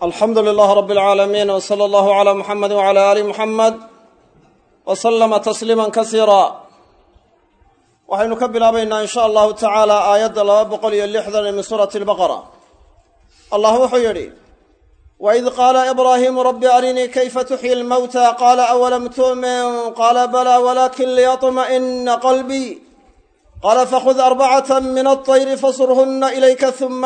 alxamdu lilaah rabi alcaalamiin w sala allahu calaa muxamedi wcala aali muxamed wa sallama tasliima kasiira waxaynu ka bilaabaynaa in sha allahu tacaala aayadda 260 min suurati albaqara allah wuxuu yidhi waid qaala ibraahiimu rabbi arinii kayfa tuxyi lmawta qaala awalam tu'min qaala balaa walakin liyaطma'ina qalbii qaala fakhud 4 min aلطayri fasurhuna ilayka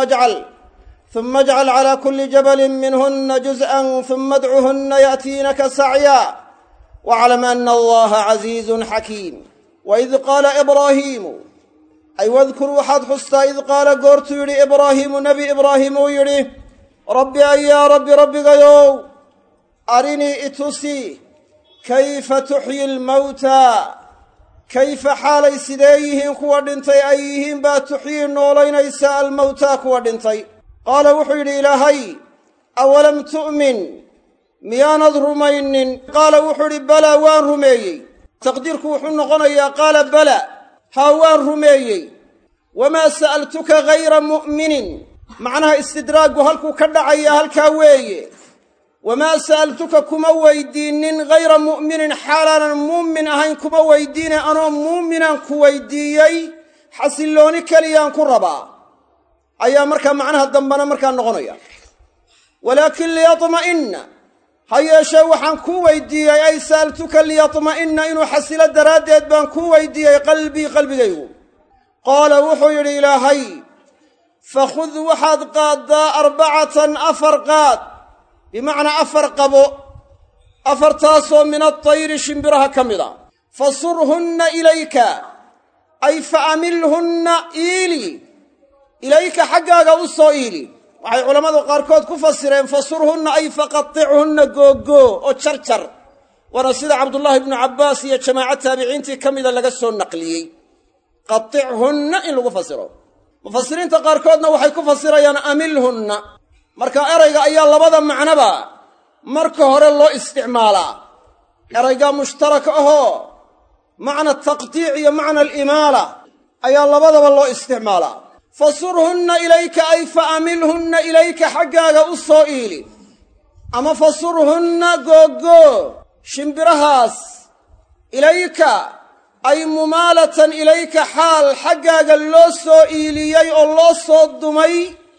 ثم اجعل على كل جبل منهن جزءا ثم ادعهن يأتينك سعيا واعلم أن الله عزيز حكيم وإذ قال إبراهيم أي واذكر وحد حستا إذ قال قرت يري إبراهيم نبي إبراهيم يري ربي أي يا ربي غيو أرني إتسي كيف تحيي الموتى كيف حالي سديهم كوردنتي أيهم با تحيي النولين يساء الموتى كوردنتي qaala wuxuu yidhi ilaahay awalam tu'min miyaanad rumaynin qaala wuxuu yidhi balaa waan rumeeyey taqdiirku wuxuu noqonayaa qaala bala haa waan rumeeyey wamaa sa'altuka hayra mu'minin macnaha istidraaggu halkuu ka dhacaya halkaa weeye wamaa sa'altuka kuma weydiinin hayra mu'minin xaalaanan muumin ahayn kuma weydiine anoo muuminaan ku weydiiyey xasillooni keliyaan ku rabaa ayaa markaa macnaha dambana markaa noqonaya walaakin liyaطma'ina ha yeeshee waxaan kuu weydiiyey ay sa'altuka liyaطma'ina inuu xasilo daraaddeed baan kuu weydiiyey qalbigaygu qaala wuxuu yidhi ilaahay fakhud waxaad qaaddaa 4 qaad bimacnaa 4 qabo 4taasoo min aطayri shimbiraha ka mida fasurhunna ilayka ay faamilhunna iili ilayka xaggaaga u soo iili waxay culammadu qaarkood ku fasireen fasurhunna ay faqatichunna googoo oo jarjar waana sida cabdullaahi ibnu cabbaas iyo jamaaca taabiciintii ka mida laga soo naqliyey qatichunna in lagu fasiro mufasiriinta qaarkoodna waxay ku fasirayaan amilhunna marka erayga ayaa labada macnoba marka hore loo isticmaalaa erayga mushtaraka ahoo macna taqtiic iyo macna alimaala ayaa labadaba loo isticmaalaa fasurhunna ilayka ay faamilhunna ilayka xaggaaga u soo iili ama fasurhunna googoo shimbirahaas ilayka ay mumaalatan ilayka xaal xaggaaga loo soo iiliyey oo loo soo dumay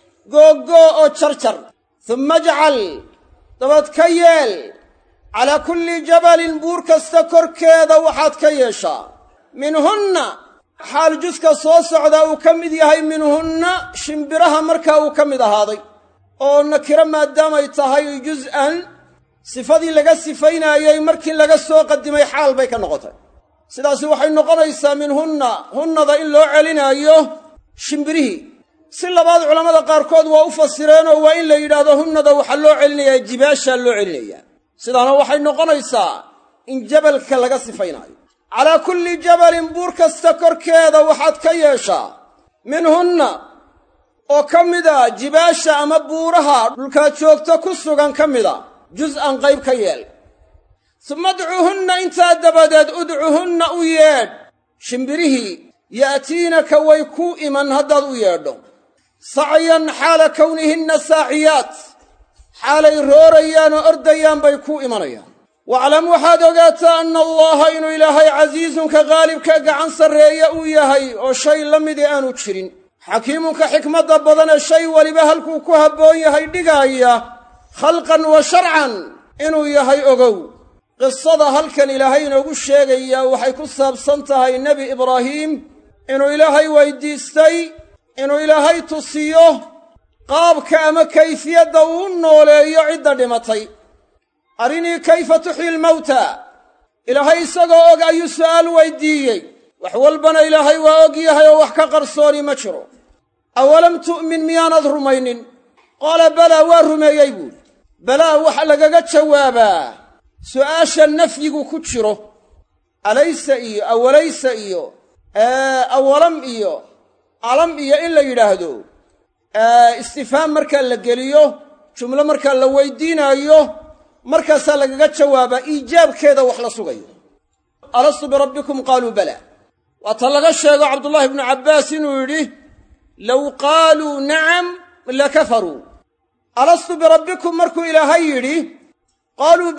googoo oo jarjar humma ajcal dabad ka yeel calaa kulli jabalin buur kasta korkeeda waxaad ka yeeshaa minhunna xaal juska soo socdaa uu ka mid yahay minhunna shimbiraha markaa uu ka mid ahaaday oo nakiro maadaamay tahay juz'an sifadii laga sifaynaayey markii laga soo qadimay xaal bay ka noqotay sidaasi waxay noqonaysaa minhunna hunnada in loo celinaayo shimbirihii si labaad culammada qaarkood waa u fasireenoo waa in la yidhaahdo hunnada waxaa loo celinayaa jibaashaa loo celinayaa sidaana waxay noqonaysaa in jabalka laga sifaynaayo calaa kulli jabalin buur kasta korkeeda waxaad ka yeeshaa minhunna oo ka mida jibaasha ama buuraha dhulkaad joogto ku sugan ka mida juz'an qayb ka yeel summa adcuhunna intaa dabadeed udcuhunna u yeedh shimbirihii ya'tiinaka way kuu iman haddaad u yeedho sacyan xaala kownihinna saaciyaat xaalay roorayaan oo ordayaan bay kuu imanayaan waclam waxaad ogaataa anna allaha inuu ilaahay casiisunka qaalibka gacan sarreeya uu yahay oo shay la midii aanu jirin xakiimunka xikmadda badanee shay weliba halkuu ku habboon yahay dhigaaya khalqan wa sharcan inuu yahay ogow qisada halkan ilaahay inoogu sheegayaa waxay ku saabsan tahay nebi ibraahiim inuu ilaahay weydiistay inuu ilaahay tusiyo qaabka ama kayfiyadda uu nooleeyo cidda dhimatay arinii kayfa tuxyi lmawta ilaahay isagoo og ayuu su'aal weydiiyey wax walbana ilaahay waa og yahay oo wax ka qarsooni ma jiro awalam tu'min miyaanad rumaynin qaala balaa waa rumeeyey buuri balaa waxa lagaga jawaabaa su'aasha nafyigu ku jiro alaysa iyo awalaysa iyo awalam iyo alam iyo in la yidhaahdo istifhaam markaa la geliyo jumlo markaa la weydiinaayo markaasaa lagaga jawaabaa iijaabkeeda wax la sugayo alastu birabbikum qaaluu balaa waata laga sheego cabdullaahi ibnu cabbaas inuu yidhi low qaaluu nacam lakafaruu alastu birabbikum markuu ilaahay yidhi qaaluu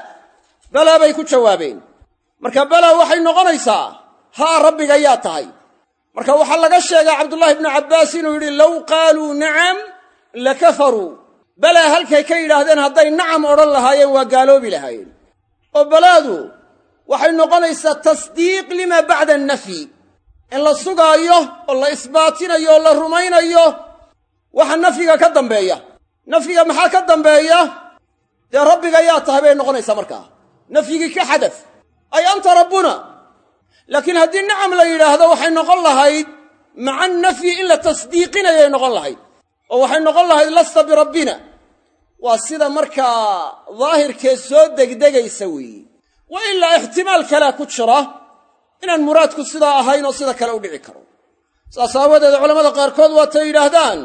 balaa bay ku jawaabeen. marka balaa waxay noqonaysaa haa rabbiga yaa tahay. marka waxaa laga sheegaa cabdullaahi ibnu cabbaas inuu yidhi low qaaluu nacam lakafaruu. balaa halkay ka yidhaahdeen hadday nacam odhan lahaayeen waa gaaloobi lahaayeen. oo balaadu waxay noqonaysaa tasdiiq limaa bacda annafyi, in la sugaayo oo la isbaatinayo oo la rumaynayo waxa nafyiga ka dambeeya. nafyiga maxaa ka dambeeya? dee rabbiga yaa tahay bay noqonaysaa markaa. nafyigii ka xadaf ay anta rabbuna. laakiin haddii nacam la yidhaahdo waxay noqon lahayd maca nafyi in la tasdiiqinayay noqon lahayd, oo waxay noqon lahayd lasta birabbina. waa sida markaa daahirkee soo degdegaysa weeye. wa ilaa ixtimaal kalea ku jira inaan muraadku sidaa ahayn oo sida kale u dhici karo. saas aawadeed culammada qaarkood waatay yidhaahdaan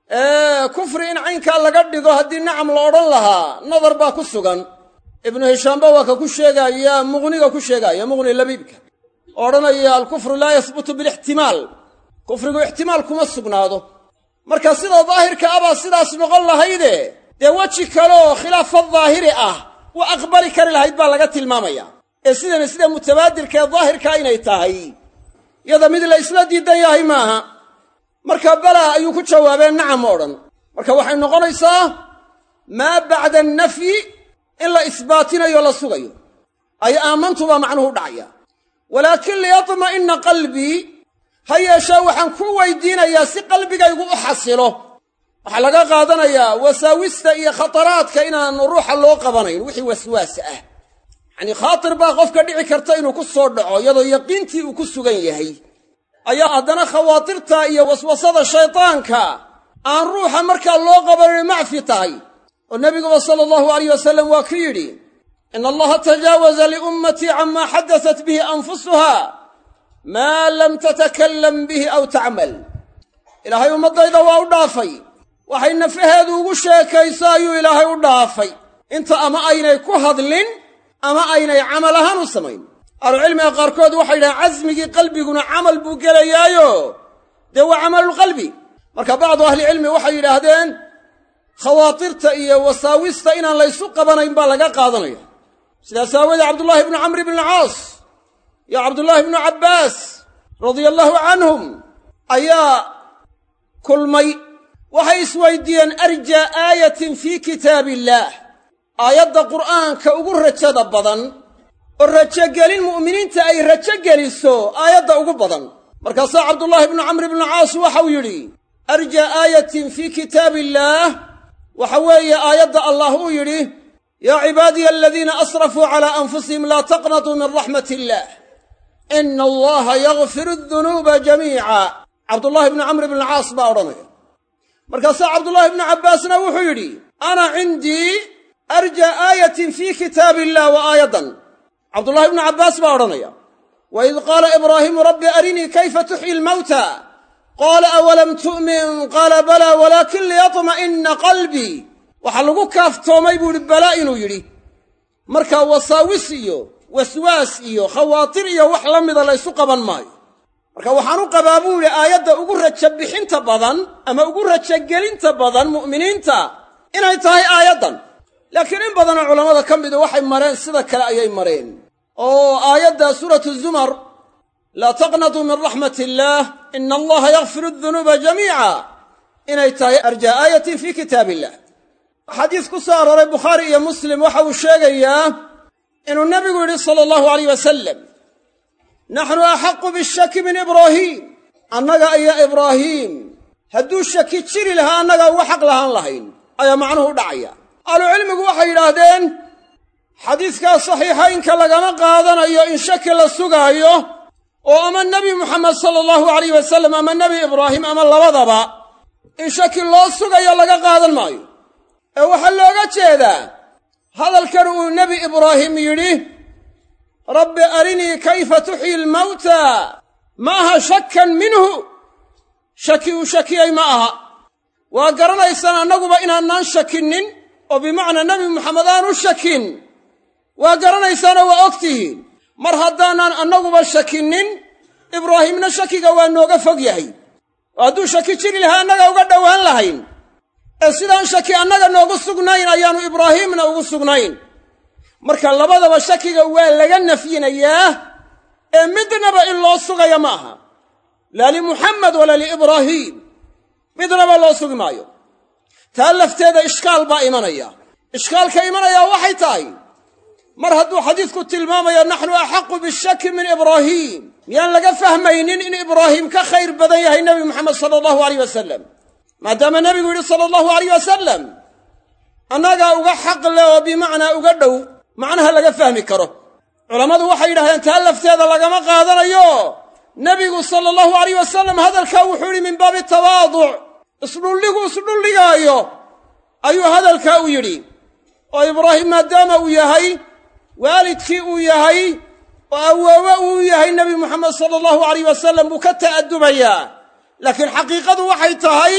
kufri in caynkaa laga dhigo haddii nacam la odhan lahaa nadar baa ku sugan. ibnu hishaamba waa ka ku sheegaaya muqniga ku sheegaaya muqni labiibka oo odhanaya alkufru laa yahbutu bilixtimaal. kufrigu ixtimaal kuma sugnaado. marka sida daahirka abaa sidaas noqon lahayde dee weji kale oo khilaafa daahiri ah wa aqbali kari lahayd baa laga tilmaamaya. ee sidana sida mutabaadirka ee daahirka inay tahay yada mid la isla diidan yahay maaha. marka balaa ayuu ku jawaabeen nacam oo dhan. marka waxay noqonaysaa maa bacda annafyi in la isbaatinayo la sugayo. ay aamantu baa macnuhu dhacaya. walaakin liyatma'inna qalbii, ha yeeshee waxaan ku weydiinayaa si qalbigaygu u xasilo. waxaa laga qaadanayaa wasaawista iyo khataraadka inaanu ruuxa loo qabanayn wixii waswaas ah. yacnii khaatir baa qofka dhici karta inuu ku soo dhaco iyadoo yaqiintii uu ku sugan yahay, ayaa haddana khawaatirta iyo waswasada shaydaanka aan ruuxa markaa loo qabanin macfi tahay. oo nebiguba sala allahu alayh wasalam waa ku yidhi ina allaha tajaawaza liummatii camaa xadatat bihi anfusuha maa lam tatakallam bihi aw tacmal. ilaahay ummaddayda waa u dhaafay waxay nafaheedu ugu sheekayso ayuu ilaahay u dhaafay inta ama aynay ku hadlin ama aynay camal ahaan u samayn. ahlucilmiga qaarkood waxay yidhahaan casmigii qalbiguna camal buu gelayaayo dee waa camalulqalbi. marka bacdu ahlicilmi waxay yidhaahdeen khawaatirta iyo wasaawista inaan laysu qabanayn baa laga qaadanaya. sidaas aawoodee cabdullaahi ibnu camr ibn alcaas iyo cabdullaahi ibnu cabbaas radia allaahu canhum ayaa kulmay. waxay isweydiiyeen arjaa aayatin fii kitaabi illaah, aayadda qur'aanka ugu rajada badan oo rajogelin mu'miniinta ay rajo geliso aayadda ugu badan. markaasaa cabdullaahi ibnu camr ibnu alcaas waxau yidhi arjaa aayatin fii kitaabi illaah waxa weeye aayadda allah uu yidhi yaa cibaadiya aladiina asrafuu calaa anfusihim laa taqnatuu min raxmati illaah ina allaha yakfiru adunuuba jamiica. cabdullaahi ibnu camr ibn alcaas baa odhanaya. markaasaa cabdullaahi ibnu cabbaasna wuxuu yidhi ana cindii arjaa aayatin fii kitaabi illah wa aayaddan. cabdullaahi ibnu cabbaas baa odhanaya waid qaala ibraahiimu rabbi arinii kayfa tuxyi lmawta qaala awalam tu'min qaala balaa walaakin liyatma'inna qalbii. waxaa lagu kaaftoomay buu yidhi balaa inuu yidhi. markaa wasaawis iyo waswaas iyo khawaatir iyo wax la mida laysu qaban maayo. marka waxaan u qabaa buu yidhi aayadda ugu rajo bixinta badan ama ugu rajogelinta badan mu'miniinta inay tahay aayaddan. laakiin in badanoo culammada ka mida waxay mareen sida kale ayay mareen oo aayadda suuratu zumar laa taqnatuu min raxmati illaah ina allaha yakfiru adunuuba jamiica inay tahay arjaa aayatin fii kitaabi illah. xadiis ku soo arooray bukhaari iyo muslim waxa uu sheegayaa inuu nebigu yidhi sala allahu alayh wasalam naxnu axaqu bishaki min ibraahiim, annaga iyo ibraahiim hadduu shaki jiri lahaa annagaa uga xaq lahaan lahayn ayaa macnuhu u dhacaya. ahlucilmigu waxay yidhaahdeen xadiiskaa saxiixaynka lagama qaadanayo in shaki la sugaayo oo ama nebi muxamed sala allahu alayh wasalam ama nebi ibraahim ama labadaba in shaki loo sugayo laga qaadan maayo. ee waxaa looga jeedaa hadalkan uu nebi ibraahim yidhi rabbi arinii kayfa tuxyi lmawta ma aha shakkan minhu, shaki uu shakiyey ma aha. waa garanaysaan annaguba inaanaan shakinnin oo bimacnaa nebi moxamed aanu shakin waa garanaysaanoo waa og tihiin. mar haddaanaan annaguba shakinnin ibraahimna shakiga waa nooga fog yahay oo hadduu shaki jiri lahaa annaga uga dhowaan lahayn. sidaan shaki annaga noogu sugnayn ayaanu ibraahiimna ugu sugnayn marka labadaba shakiga waa laga nafyinayaa ee midnaba in loo sugaya ma aha laa limuxamed walaa liibraahiim midnaba loo sugi maayo taa lafteeda ishkaal baa imanaya ishkaalka imanayaa waxay tahay mar hadduu xadiidku tilmaamayo naxnu axaqu bishaki min ibraahiim miyaan laga fahmaynin in ibraahiim ka khayr badan yahay nebi moxamed sala allahu alayh wasalam maadaama nebigu yidhi sala allahu alayh wasalam annagaa uga xaq leh oo bimacnaa uga dhow macnaha laga fahmi karo culammadu waxay yidhahdeen taa lafteeda lagama qaadanayo nebigu sala allahu alayh wasalam hadalkaa wuxuu yidhi min baabi tawaaduc isdhulligu isdhulligaayo ayuu hadalkaa u yidhi oo ibraahim maadaama uu yahay waalidkii uu yahay oo awoowe uu yahay nebi moxamed sala allahu alayh wasalam buu ka ta'addubayaa laakiin xaqiiqadu waxay tahay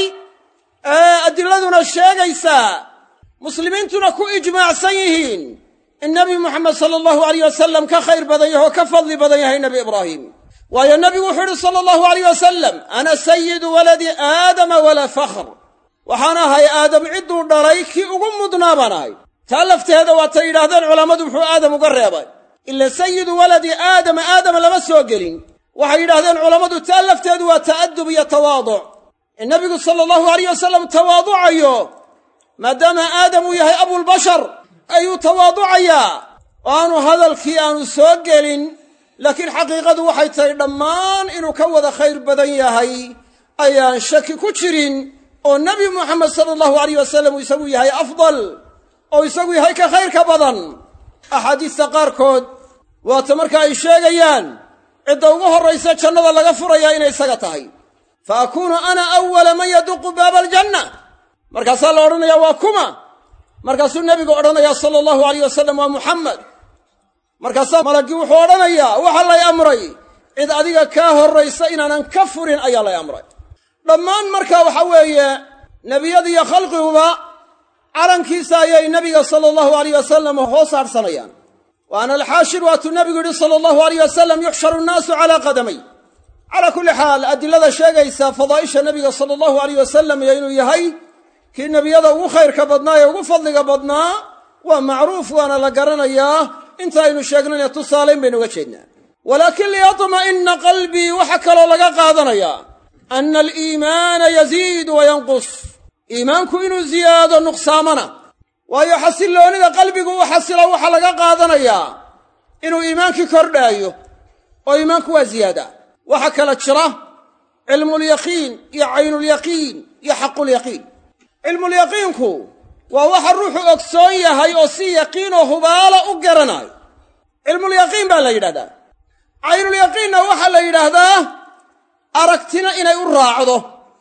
adiladuna sheegaysaa muslimiintuna ku ijmaacsan yihiin in nebi moxamed sala allahu alayh wasalam ka khayr badan yahay oo ka fadli badan yahay nebi ibraahim waayo nebigu wuxuu yidhi sala allahu alayh wasalam ana sayidu waladi aadama walaa fakhr waxaan ahay aadam cidduu dhalay kii ugu mudnaa baan ahay taa lafteeda waatay yidhaahdeen culammadu muxuu aadam uga reebay ila sayidu waladi aadama lama soo gelin waxay yidhaahdeen culammadu taa lafteedu waa ta'addub iyo tawaaduc in nebigu sala allahu alayh wasalam tawaaducayo maadaama aadam uu yahay abulbashar ayuu tawaaducayaa oo aanu hadalkii aanu soo gelin laakiin xaqiiqadu waxay tahay dhammaan inuu ka wada khayr badan yahay ayaan shaki ku jirin oo nebi moxamed sala allahu alayh wasalam uu isagu yahay afdal oo isagu yahay ka khayrka badan axaadiista qaarkood waata marka ay sheegayaan cidda ugu horraysa jannada laga furayaa inay isaga tahay fa akuunu ana awala man yaduqu baaba aljanna markaasaa la odhanayaa waa kuma markaasuu nebigu odhanayaa sala allahu alayh wasalam waa muxamed markaasaa malaggii wuxuu odhanayaa waxaa lay amray cid adiga kaa horraysa inaanan ka furin ayaa lay amray dhammaan markaa waxa weeye nebiyadiiyo khalqiguba calankiisa ayay nebiga sala allahu alayh wasalam hoos hadhsanayaan wa ana alxaashir waatuu nebigu yidhi sala allahu alayh wasalam yuxsharu nnaasu calaa qadamay calaa kulli xaal adilada sheegaysa fadaa'isha nebiga sala allahu alayh wasalam iyo inuu yahay kii nebiyada ugu khayrka badnaa ee ugu fadliga badnaa waa macruuf waana la garanayaa inta aynu sheegnayna tusaalayn baynu uga jeednaa walaakin liyatma'inna qalbii waxaa kaloo laga qaadanayaa ana aliimaana yaziidu wa yanqus iimaanku inuu ziyaado nuqsaamana waayo xasilloonida qalbigu u xasilo waxaa laga qaadanayaa inuu iimaankii kordhaayo oo iimaanku waa ziyaadaa waxaa kala jira cilmulyaqiin iyo caynulyaqiin iyo xaqulyaqiin cilmulyaqiinku waa waxa ruuxu ogsoon yahay oo si yaqiinoo hubaala u garanayo cilmulyaqiin baa la yidhahdaa caynulyaqiinna waxaa la yidhaahdaa aragtina inay u raacdo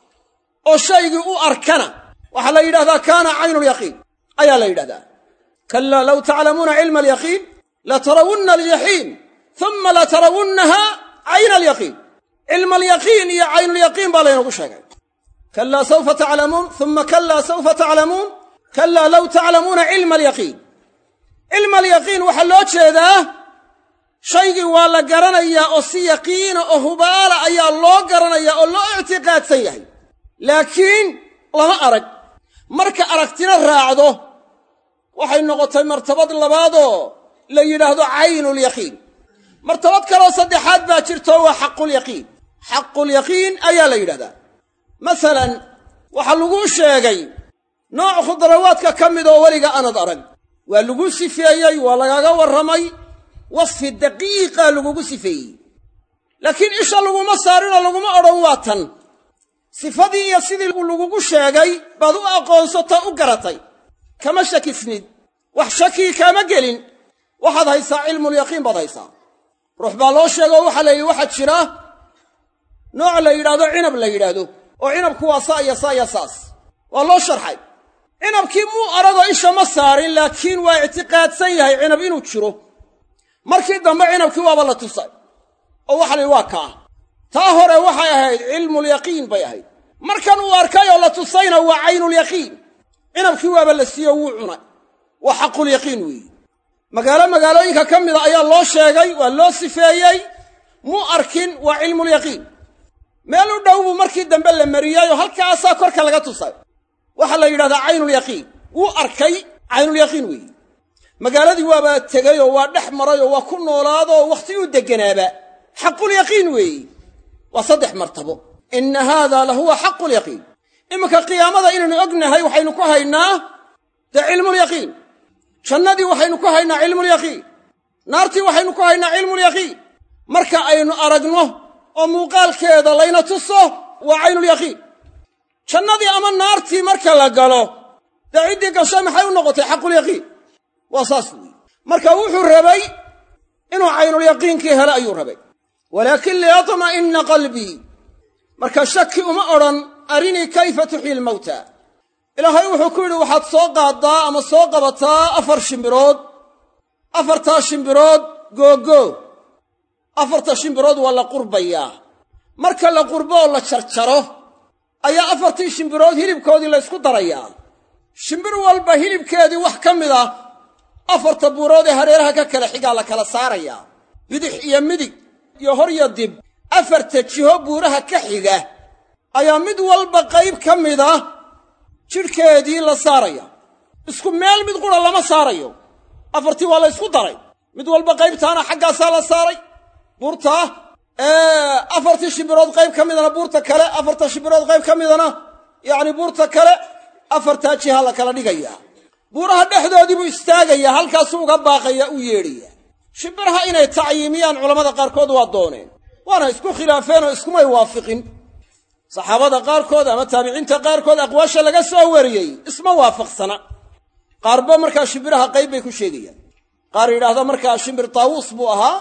oo shaygii u arkana waxaa la yidhahdaa kaana caynulyaqiin ayaa la yidhahdaa kalaa low taclamuuna cilma alyaqiin latarawunna aljaxiim uma latarawunnaha cayna alyaqiin cilma alyaqiin iyo caynulyaqiin baa laynagu sheegay kalaa sawfa taclamuun uma kalaa sawfa taclamuun kalaa low taclamuuna cilma alyaqiin cilma alyaqiin waxaa loo jeedaa shaygii waa la garanayaa oo si yaqiina oo hubaala ayaa loo garanayaa oo loo ictiqaadsan yahay laakiin lama arag marka aragtina raacdo waxay noqotay martabad labaadoo la yidhaahdo caynulyaqiin martabad kaloo saddexaad baa jirto waa xaqulyaqiin xaqulyaqiin ayaa la yidhahdaa masalan waxaa laguu sheegay nooc khudrawaadka ka mid oo weliga aanad arag waa lagu sifeeyey waa lagaga warramay wasfi daqiiqa lagugu sifeeyey laakiin isha laguma saarinoo laguma odhan waa tan sifadii iyo sidii lagugu sheegay baad u aqoonsatoo u garatay kama shakisnid wax shakii kaama gelin waxaad haysaa cilmulyaqiin baad haysaa ruux baa loo sheegay oo waxaa la yidhi waxaa jira nooc la yidhaahdo cinab la yidhaahdo oo cinabku waa saa iyo saa iyo saas waa loo sharxay cinabkii muu aragoo isha ma saarin laakiin waa ictiqaadsan yahay cinab inuu jiro markii dambe cinabkii waaba la tusay oo waxa la yidhi waa kaa taa hore waxay ahayd cilmulyaqiin bay ahayd markan uu arkay oo la tusayna waa caynulyaqiin cinabkii waaba la siiyo wuu cunay waa xaqulyaqiin weeye magaalooyinka ka mida ayaa loo sheegay waa loo sifeeyey muu arkin waa cilmulyaqiin meel u dhow buu markii dambe la mariyey oo halkaasaa korka laga tusay waxa la yidhahdaa caynulyaqiin wuu arkay caynulyaqiin weeye magaaladii waaba tegayoo waa dhex marayoo waa ku noolaadoo wakhtiguu degganaaba xaqulyaqiin weeye waa 3 martabo inna haadaa lahuwa xaqulyaqiin iminka qiyaamada inaynu ognahay waxaynu ku haynaa dee cilmulyaqiin jannadii waxaynu ku haynaa cilmulyaqiin naartii waxaynu ku haynaa cilmulyaqiin marka aynu aragno oo muuqaalkeeda layna tuso waa caynulyaqiin jannadii ama naartii marka la galo dee ciddii gashay maxay u noqotay xaqulyaqiin waa saas weeye marka wuxuu rabay inuu caynulyaqiinkii helo ayuu rabay walaakin liyatma'inna qalbii marka shaki uma odhan arinii kayfa tuxyi lmawta ilaahay wuxuu ku yidhi waxaad soo qaaddaa ama soo qabataa 4 shimbirood 4taa shimbirood googoo 4ta shimbirood waa la qurbayaa marka la qurbo oo la jarjaro ayaa 4tii shimbirood hilibkoodii la ysku darayaa shimbir walba hilibkeedii wax ka mid ah 4ta buurood ee hareeraha ka kala xigaa la kala saarayaa bidix iyo midig iyo hor iyo dib 4ta jiho buuraha ka xiga ayaa mid walba qayb ka mid ah jidhkeedii la saaraya isku meel mid qura lama saarayo 4tii waa la ysku daray mid walba qaybtaana xaggaasaa la saaray buurtaa 4tii shimbirood qayb ka midana buurta kale 4ta shimbirood qayb ka midana yacni buurta kale 4taa jiha la kala dhigayaa buuraha dhexdoodii buu istaagayaa halkaasuu uga baaqaya u yeedhaya shimbiraha inay tacyiimiyaan culammada qaarkood waa dooneen waana isku khilaafeen oo iskumay waafiqin saxaabada qaarkood ama taabiciinta qaarkood aqwaasha laga soo wariyey isma waafaqsana qaarba markaa shimbiraha qayb bay ku sheegayaan qaar yidhaahda markaa shimbir taawuus buu ahaa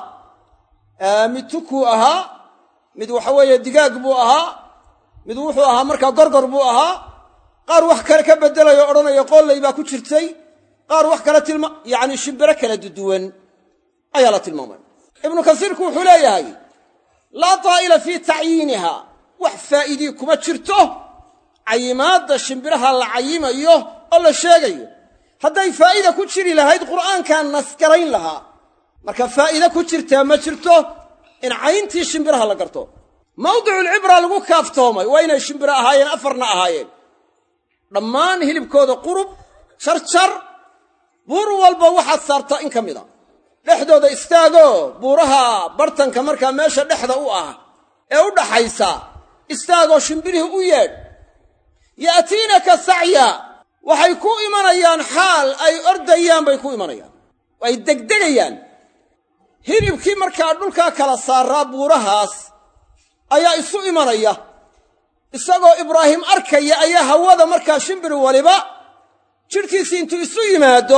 mid tukuu ahaa mid waxa weeye digaag buu ahaa mid wuxuu ahaa markaa gorgor buu ahaa qaar wax kale ka beddelayo odhanayo qoolley baa ku jirtay qaar wax kale yacni shimbiro kala duduwan ayaa la tilmaamay ibnu kasiirku wuxuu leeyahay laa taa'ila fii tacyiiniha wax faa'iidii kuma jirto cayimaadda shimbiraha la cayimayo oo la sheegayo hadday faa'ida ku jiri lahayd qur'aankaan nasgarayn lahaa marka faa'iide ku jirtaa ma jirto in cayntii shimbiraha la garto mawdiculcibra lagu kaaftoomay waa inay shimbiro ahaayeen 4na ahaayeen dhammaan hilibkooda qurub jarjar buur walba waxaad saartaa in ka mid a dhexdooda istaagoo buuraha bartanka markaa meesha dhexda u ah ee u dhaxaysa istaagoo shimbirihii u yeedh ya'tiinaka sacya waxay ku imanayaan xaal ay ordayaan bay ku imanayaan ay degdegayaan hilibkii markaa dhulkaa kala saaraa buurahaas ayaa isu imanaya isagoo ibraahim arkaya ayaa hawada markaa shimbir waliba jidhkiisii intuu isu yimaado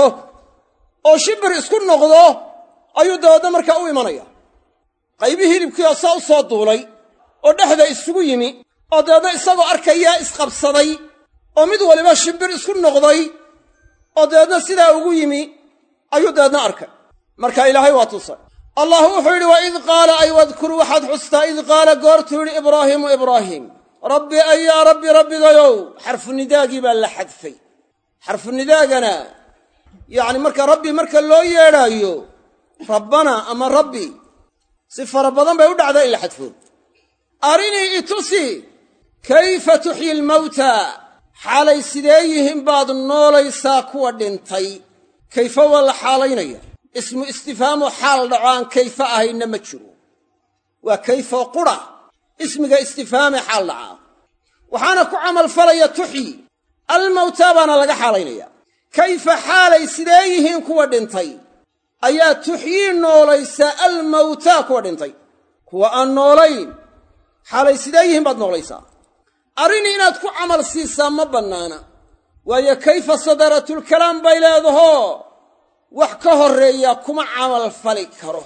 oo shimbir isku noqdo ayuu dabeedna markaa u imanaya qaybii hilibkii oo saa u soo duulay oo dhexda isugu yimi oo dabeedna isagoo arkayaa isqabsaday oo mid waliba shimbir isku noqday oo dabeedna sidaa ugu yimi ayuu dabeedna arkay marka ilaahay waa tusay allah wuxuu yidhi waid qaala ay wadkur waxaad xustaa id qaala goortuu yidhi ibraahiimu ibraahim rabbi ay yaa rabbi rabbigayow xarfunidaagii baa la xadfay xarfunidaagana yacni marka rabbi marka loo yeedhaayo rabbana ama rabbi si fara badan bay u dhacdaa in la xadfo arinii itusi kayfa tuxyi lmawta xaalay sidee yihiin baad noolaysaa kuwa dhintay kayfa waa la xaalaynaya ismu istifhaamu xaal dhaco aan kayfa ahayna ma jiro waa kayfa qura ismiga istifhaame xaal dhacaa waxaana ku camalfalaya tuxyi almawta baana laga xaalaynaya kayfa xaalay sidee yihiin kuwa dhintay ayaa tuxyii noolaysaa almawtaa kuwa dhintay kuwa aan noolayn xaalay sidee yihiin baad noolaysaa arrini inaad ku camal siisaa ma bannaana waayo kayfa sadaratulkalaam bay leedahoo wax ka horreeya kuma camal fali karo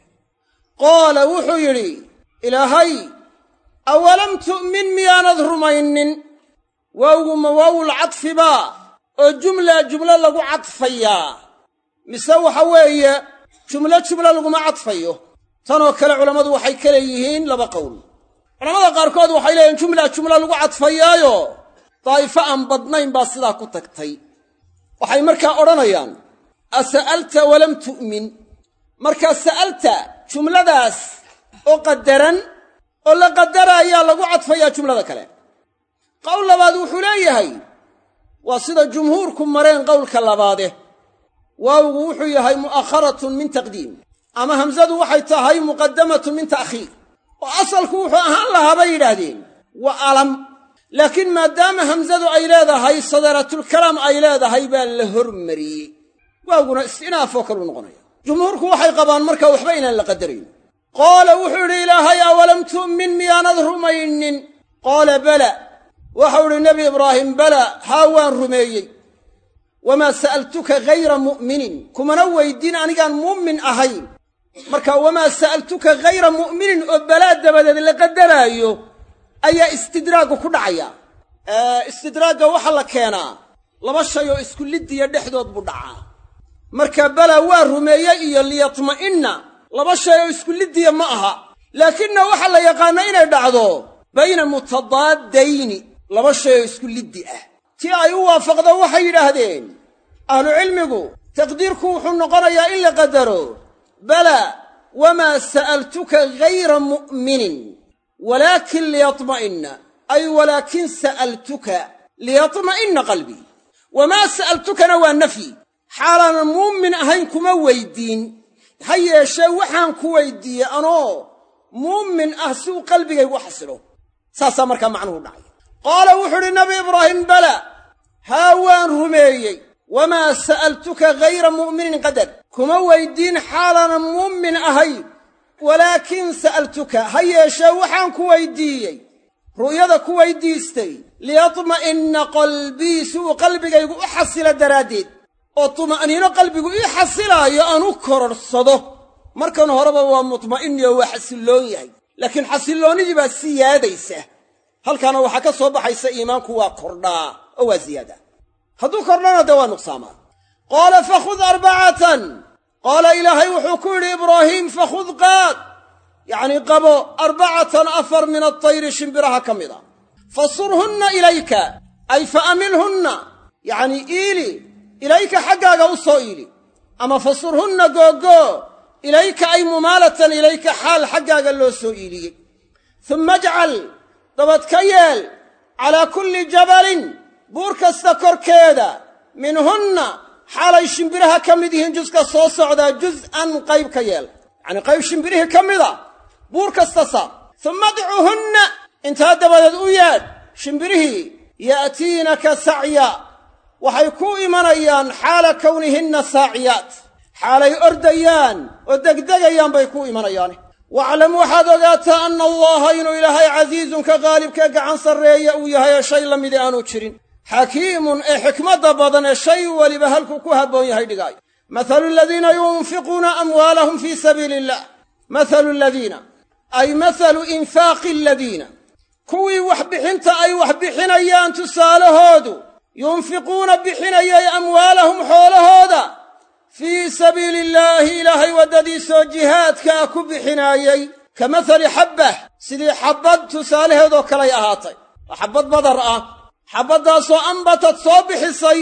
qaala wuxuu yidhi ilaahay awalam tu'min miyaanad rumaynin waawguma waawul cadfibaa oo jumlo lagu cadfayaa mise waxa weeye jumlo laguma cadfayo tanoo kale culammadu waxay ka leeyihiin 2 qowl culamada qaarkood waxay leeyihiin jumlo lagu cadfayaayo daa'ifo aan badnayn baa sidaa ku tagtay waxay markaa odhanayaan asa'alta walam tu'min markaa sa'alta jumladaas oo qadaran oo la qadaraayaa lagu cadfayaa jumlada kale qowl labaad wuxuu leeyahay waa sida jumhuurku mareen qowlka labaade waawgu wuxuu yahay mu'akharatun min taqdiim ama hamsadu waxay tahay muqaddamatun min ta'khiir oo asalku wuxuu ahaan lahaa bay yidhaahdeen wa alam laakiin maadaama hamsadu ay leedahay sadaratul-kalaam ay leedahay baa la hormariyey waawguna istinaafoo kaluu noqonaya jumhuurku waxay qabaan markaa waxba inaan la qadarayn qaala wuxuu idhi ilaahay awalam tu'min miyaanad rumaynin qaala bala waxau idhi nebi ibraahim bala haa waan rumeeyey wamaa sa'altuka hayra mu'minin kumana weyddiin anigaan mu'min ahayn marka wamaa sa'altuka hayra mu'minin oo balaa dabadeed la qadaraayo ayaa istidraaggu ku dhacaya istidraagga waxaa la keenaa laba shay oo isku liddiya dhexdood buu dhacaa marka bala waa rumeeyey iyo liyatma'inna laba shay oo isku liddiya ma aha laakinna waxaa la yaqaannaa inay dhacdo bayna mutadaadayni laba shay oo isku liddi ah tii ay u waafaqdo waxay yidhaahdeen ahlucilmigu taqdiirku wuxuu noqonayaa in la qadaro bala wamaa sa'altuka hayra mu'minin walaakin liyatma'inna ay walaakin sa'altuka liyatma'inna qalbii wamaa sa'altukana waa nafyi xaalaanan muumin ahayn kuma weyddiin ha yeeshee waxaan ku weyddiiyey anoo muumin ah si uu qalbigaygu xasilo saasaa markaa macnuhu dhacay qaala wuxuu udhi nabi ibraahim bala haa waan rumeeyey wamaa sa'altuka hayra mu'minin qadar kuma weyddiin xaalaanan muumin ahayn walaakin sa'altuka ha yeeshee waxaan ku weyddiiyey ru'yada ku weyddiistay liyatma'inna qalbii si uu qalbigaygu u xasilo daraaddeed oo tuma'niino qalbigu ii xasilaayo aan u kororsado markan horeba waa mutma'inniyo waa xasilloon yahay laakiin xasilloonnidii baa siyaadaysa halkaana waxaa ka soo baxaysa iimaanku waa kordhaa oo waa ziyaada hadduu kordhana dee waa nuqsaamaa qaala fakhud arbacatan qaala ilaahay wuxuu ku yidhi ibraahiim fakhud qaad yacnii qabo arbacatan afar min atayri shimbiraha ka mid a fasurhunna ilayka ay fa amilhunna yacnii iili ilayka xaggaaga u soo iili ama fasurhunna googoo ilayka ay mumaalatan ilayka xaal xaggaaga loo soo iiliyey humma ajcal dabad ka yeel calaa kulli jabalin buur kasta korkeeda minhunna xaalay shimbiraha ka mid yihiin juska soo socdaa juz'an qayb ka yeel yacnii qayb shimbirihii ka mida buur kasta saar humma adcuhunna intaa dabadeed u yeedh shimbirihii ya'tiinaka sacya waxay ku imanayaan xaala kawnihinna saaciyaat xaalay ordayaan oo degdegayaan bay ku imanayaane waclam waxaad ogaataa anna allaha inuu ilaahay casiizun ka qaalibka gacan sarreeya uu yahay ee shay la midi aanu jirin xakiimun ee xikmadda badan ee shay weliba halkuu ku habboon yahay dhigaayo mathalu aladiina yunfiquuna amwaalahum fii sabiili illah mathalu aladiina ay mathalu infaaqi aladiina kuwii waxbixinta ay wax bixinayaan tusaalahoodu yunfiquuna bixinayay amwaalahum xoolahooda fii sabiili illaahi ilaahay waddadiisoo jihaadkaa ku bixinaayey ka mathali xabbah sidii xabbad tusaalaheedoo kalay ahaatay waa xabbad badar ah xabbaddaasoo ambatad soo bixisay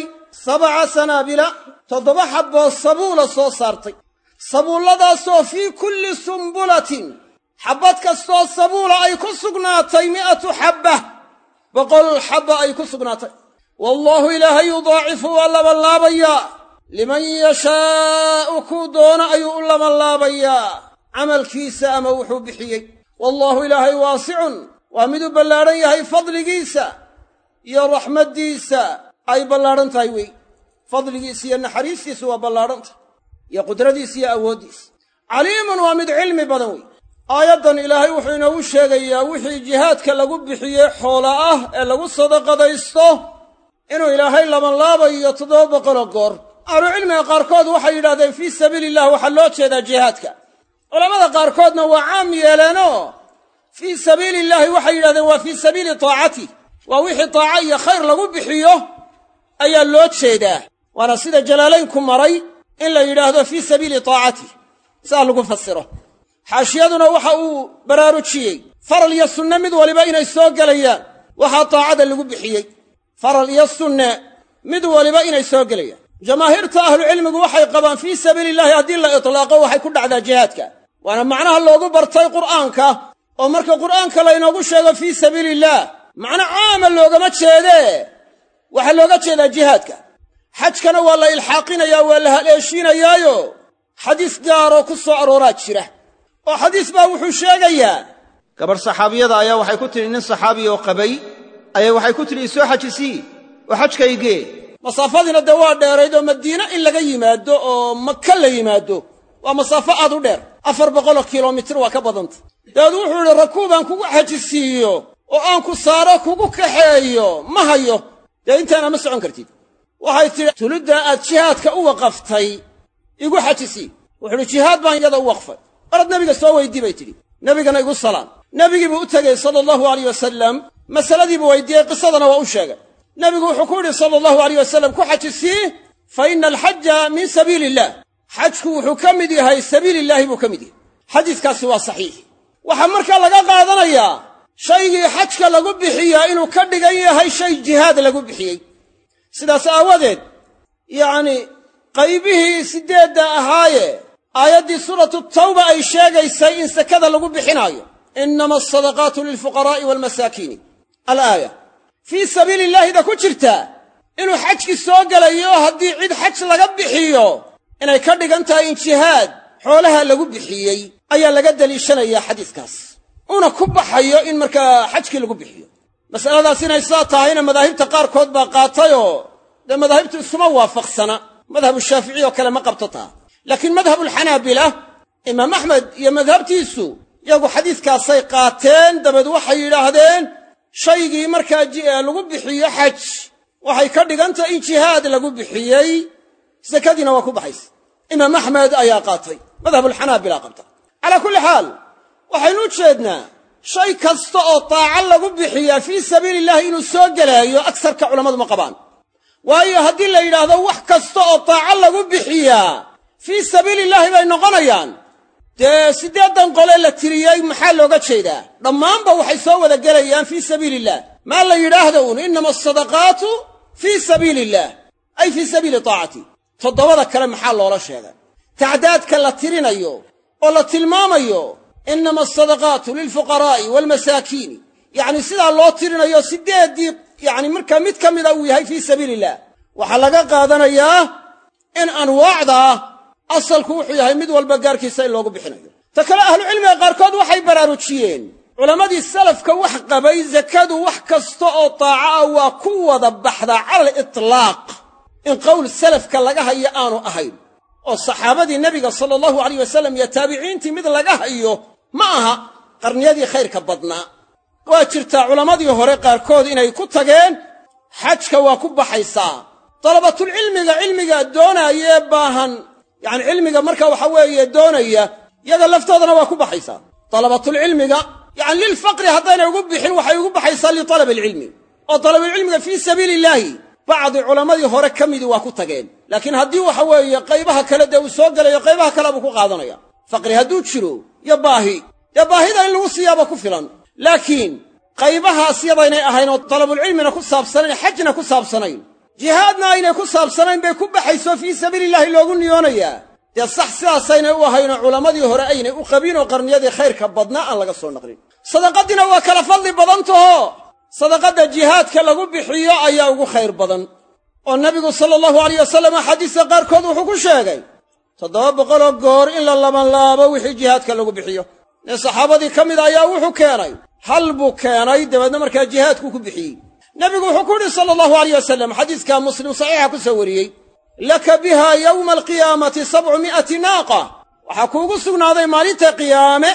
7 sanaabila 7 xabboo sabuula soo saartay sabuulladaasoo fii kulli sumbulatin xabbad kastoo sabuula ay ku sugnaatay 100 xabbah 100 xabba ay ku sugnaatay wallaahu ilaahay yudaacifu waa labanlaabayaa liman yashaa'u kuu doona ayuu u labanlaabayaa camalkiisa ama wuxuu bixiyey wallaahu ilaahay waasicun waa miduu ballaadhan yahay fadligiisa iyo raxmaddiisa ay ballaadhan tahay wey fadligiisa iyo naxariistiisu waa ballaadhan tahay iyo qudradiisa iyo awooddiisa caliimun waa mid cilmi badan wey aayaddan ilaahay wuxuu inoogu sheegayaa wixii jihaadka lagu bixiyey xoola ah ee lagu sadaqadaysto inuu ilaahay labanlaabayo 700 goor ahlucilmiga qaarkood waxay yidhahdeen fii sabiiliillah waxaa loo jeedaa jihaadka culammada qaarkoodna waa caam yeeleenoo fii sabiiliillaahi waxay yidhahdeen waa fii sabiili taacati waa wixii taaca iyo khayr lagu bixiyo ayaa loo jeedaa waana sida jalaalaynku maray in la yidhaahdo fii sabiili taacati saa lagu fasiro xaashiyaduna waxa uu baraarujiyey faral iyo sunne mid waliba inay soo gelayaan waxaa taacada lagu bixiyey faral iyo sunne mid waliba inay soo gelayaan jamaahiirta ahlucilmigu waxay qabaan fii sabiilillahi haddii la itlaaqo waxay ku dhacdaa jihaadka waana macnaha loogu bartay qur'aanka oo marka qur'aanka laynoogu sheego fii sabiiliillah macno caama loogama jeedee waxaa looga jeedaa jihaadka. xajkana waa la ilxaaqinayaa, waa la haleeshiinayaayo xadiis gaaroo ku soo arooraa jira oo xadiis baa wuxuu sheegayaa gabarh saxaabiyada ayaa waxay ku tidhi nin saxaabi oo qabay ayaa waxay ku tidhi isoo xajisii oo xajkaygee. masaafadiina dee waa dheerayd oo madiine in laga yimaado oo maka la yimaado waa masaafo aad u dheer, 400 kilomitir waa ka badanta. dabeed wuxuu idhi rakuubaan kugu xajisiiyo oo aan ku saaro kugu kaxeeyo ma hayo, dee intaana ma socon kartid. waxay tidhi tuluddaa aad jihaadka u waqaftay igu xajisii. wuxuu idhi jihaad baan iyada u waqfay, orad nebiga soo weydii bay tidhi. nebigana igu salaan. nebigii buu u tegey sala allahu alayh wasalam, masaladiibuu weydiiyey, qisadana waa u sheegay. nebigu wuxuu ku yidhi sala allahu alayh wasalam ku xajisii fa ina alxaja min sabiili illah, xajku wuxuu ka mid yahay sabiilillaahi buu ka mid yahay. xadiiskaasi waa saxiix. waxaa markaa laga qaadanayaa shaygii xajka lagu bixiyaa inuu ka dhigan yahay shay jihaad lagu bixiyey. sidaas aawadeed yacni qaybihii 8 ahaaye aayaddii suuratu tawba ay sheegaysay in sakada lagu bixinaayo, innama asadaqaatu lilfuqaraa'i waalmasaakiini alaaya, fii sabiili illaahida ku jirtaa inuu xajkii soo gelayo haddii cid xaj laga bixiyo inay ka dhigan tahay in jihaad xoolaha lagu bixiyey ayaa laga deliishanayaa xadiiskaas, una ku baxayo in markaa xajkii lagu bixiyo. mas'aladaas inay saa tahayna madaahibta qaarkood baa qaatayoo dee madaahibtu isuma waafaqsana. madhabu shaafici oo kale ma qabto taa, laakiin madhabulxanaabila imaam axmed iyo madhabtiisu iyagu xadiiskaasay qaateen. dabeed waxay yidhaahdeen shaygii markaa lagu bixiyo xaj waxay ka dhigantahay in jihaad lagu bixiyey, sakadiina waa ku baxaysa. imaam axmed ayaa qaatay, madhabulxanaabila qabta. calaa kulli xaal waxaynu u jeednaa shay kasta oo taaca lagu bixiyaa fii sabiili illahi inuu soo gelaayo agsarka culammadu ma qabaan. waayo haddii la yidhaahdo wax kasta oo taaca lagu bixiyaa fii sabiili illaahi bay noqonayaan, dee 8 qole la tiriyey maxaa looga jeedaa? dhammaanba waxay soo wada gelayaan fii sabiili illah. maa la yidhaahdo uun innama asadaqaatu fii sabiili illah ay fii sabiili taacati. 7 kale maxaa loola sheegay? tacdaadka la tirinayo oo la tilmaamayo innama asadaqaatu lilfuqaraa'i waalmasaakiini, yacni sidaa loo tirinayo 8 yacni markaa mid ka mida uu yahay fii sabiili illah. waxaa laga qaadanayaa in anwaacda asalku wuxuu yahay mid walba gaarkiisa in loogu bixinayo. ta kale ahlucilmiga qaarkood waxay baraarujiyeen culammadii salafka wax qabay sakadu wax kasta oo taaca ah waa ku wada baxdaa cala alitlaaq, in qowl salafka laga hayo aanu ahayn oo saxaabadii nebiga sala allahu alayh wasalam iyo taabiciintii mid laga hayo ma aha qarniyadii khayrka badnaa. waa jirtaa culammadii hore qaarkood inay ku tageen xajka waa ku baxaysaa. dalabatulcilmiga cilmiga doonaayee baahan, yacni cilmiga marka waxa weeye doonaya, yaga laftoodana waa ku baxaysaa. dalabatulcilmiga yacni lilfaqri haddaynay ugu bixin waxay ugu baxaysaa litalabi alcilmi, oo talabilcilmiga fii sabiili illaahi bacdi culammadii hore ka midii waa ku tageen. laakiin haddii waxa weeye qaybaha kale dee uu soo gelayo qaybaha kale buu ku qaadanaya. faqri hadduu jiro iyo baahi, dee baahida in lagu siiyaaba ku filan. laakiin qaybahaas yadaynay ahayn oo talabulcilmina ku saabsanayn, xajna ku saabsanayn, jihaadna aynay ku saabsanayn bay ku baxayso fii sabiilillahi loogu niyoonayaa. dee sax sidaasaynay u ahaynoo culammadii hore aynay u qabin oo qarniyadii khayrka badnaa aan laga soo naqlin. sadaqadiina waa kala fadli badantaho sadaqadda jihaadka lagu bixiyo ayaa ugu khayr badan, oo nebigu sala allahu alayh wasalam axaadiista qaarkood wuxuu ku sheegay 700 goor in la labanlaabo wixii jihaadka lagu bixiyo. nin saxaabadii ka mid ayaa wuxuu keenay hal buu keenay, dabeedna markaa jihaadku ku bixiyey. nebigu wuxuu ku yidhi sala allahu alayh wasalam, xadiiska muslim saxiixa ku soo wariyey, laka biha yowma alqiyaamati 700 naaqa, waxaa kuugu sugnaaday maalinta qiyaame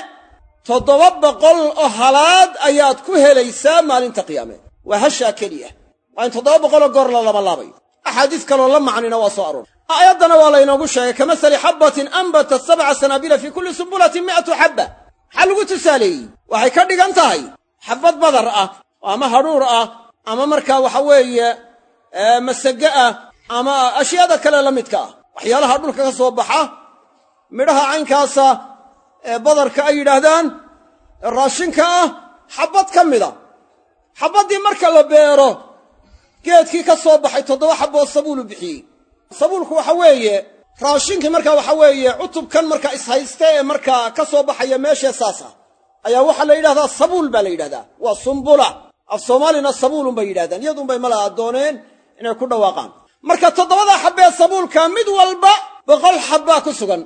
700 oo halaad ayaad ku helaysaa maalinta qiyaame. waa hashaa keliya, waa in 700 goor la labanlaabayo. axaadiis kaloo la macnina waa soo aroor. aayaddana waa laynoogu sheegay kamasali xabbatin anbatat 7 sanaabila fii kulli sumbulatin 100 xabba. maxaa lagu tusaaleeyey? waxay ka dhigan tahay xabbad badar ah ama hadhuur ah ama markaa waxa weeye masago ah ama ashyaada kale la midka ah, waxyaalaha dhulka ka soo baxa, midhaha caynkaasa ee badarka ay yidhaahdaan raashinka ah, xabbad ka mida. xabbaddii marka la beero geedkii ka soo baxay 7 xabbood sabuulu bixiyey. sabuulku waxa weeye raashinkii markaa waxa weeye cutubkan markaa ishayste ee markaa ka soo baxaya meeshee saasa ayaa waxaa la yidhahdaa sabuul baa la yidhahdaa. waa sumbula, af soomaalina sabuulun bay yidhahdaan. iyadunbay malaha dooneen inay ku dhawaaqaan marka 7 xabbee sabuulka mid walba 100 xabbaa ku sugan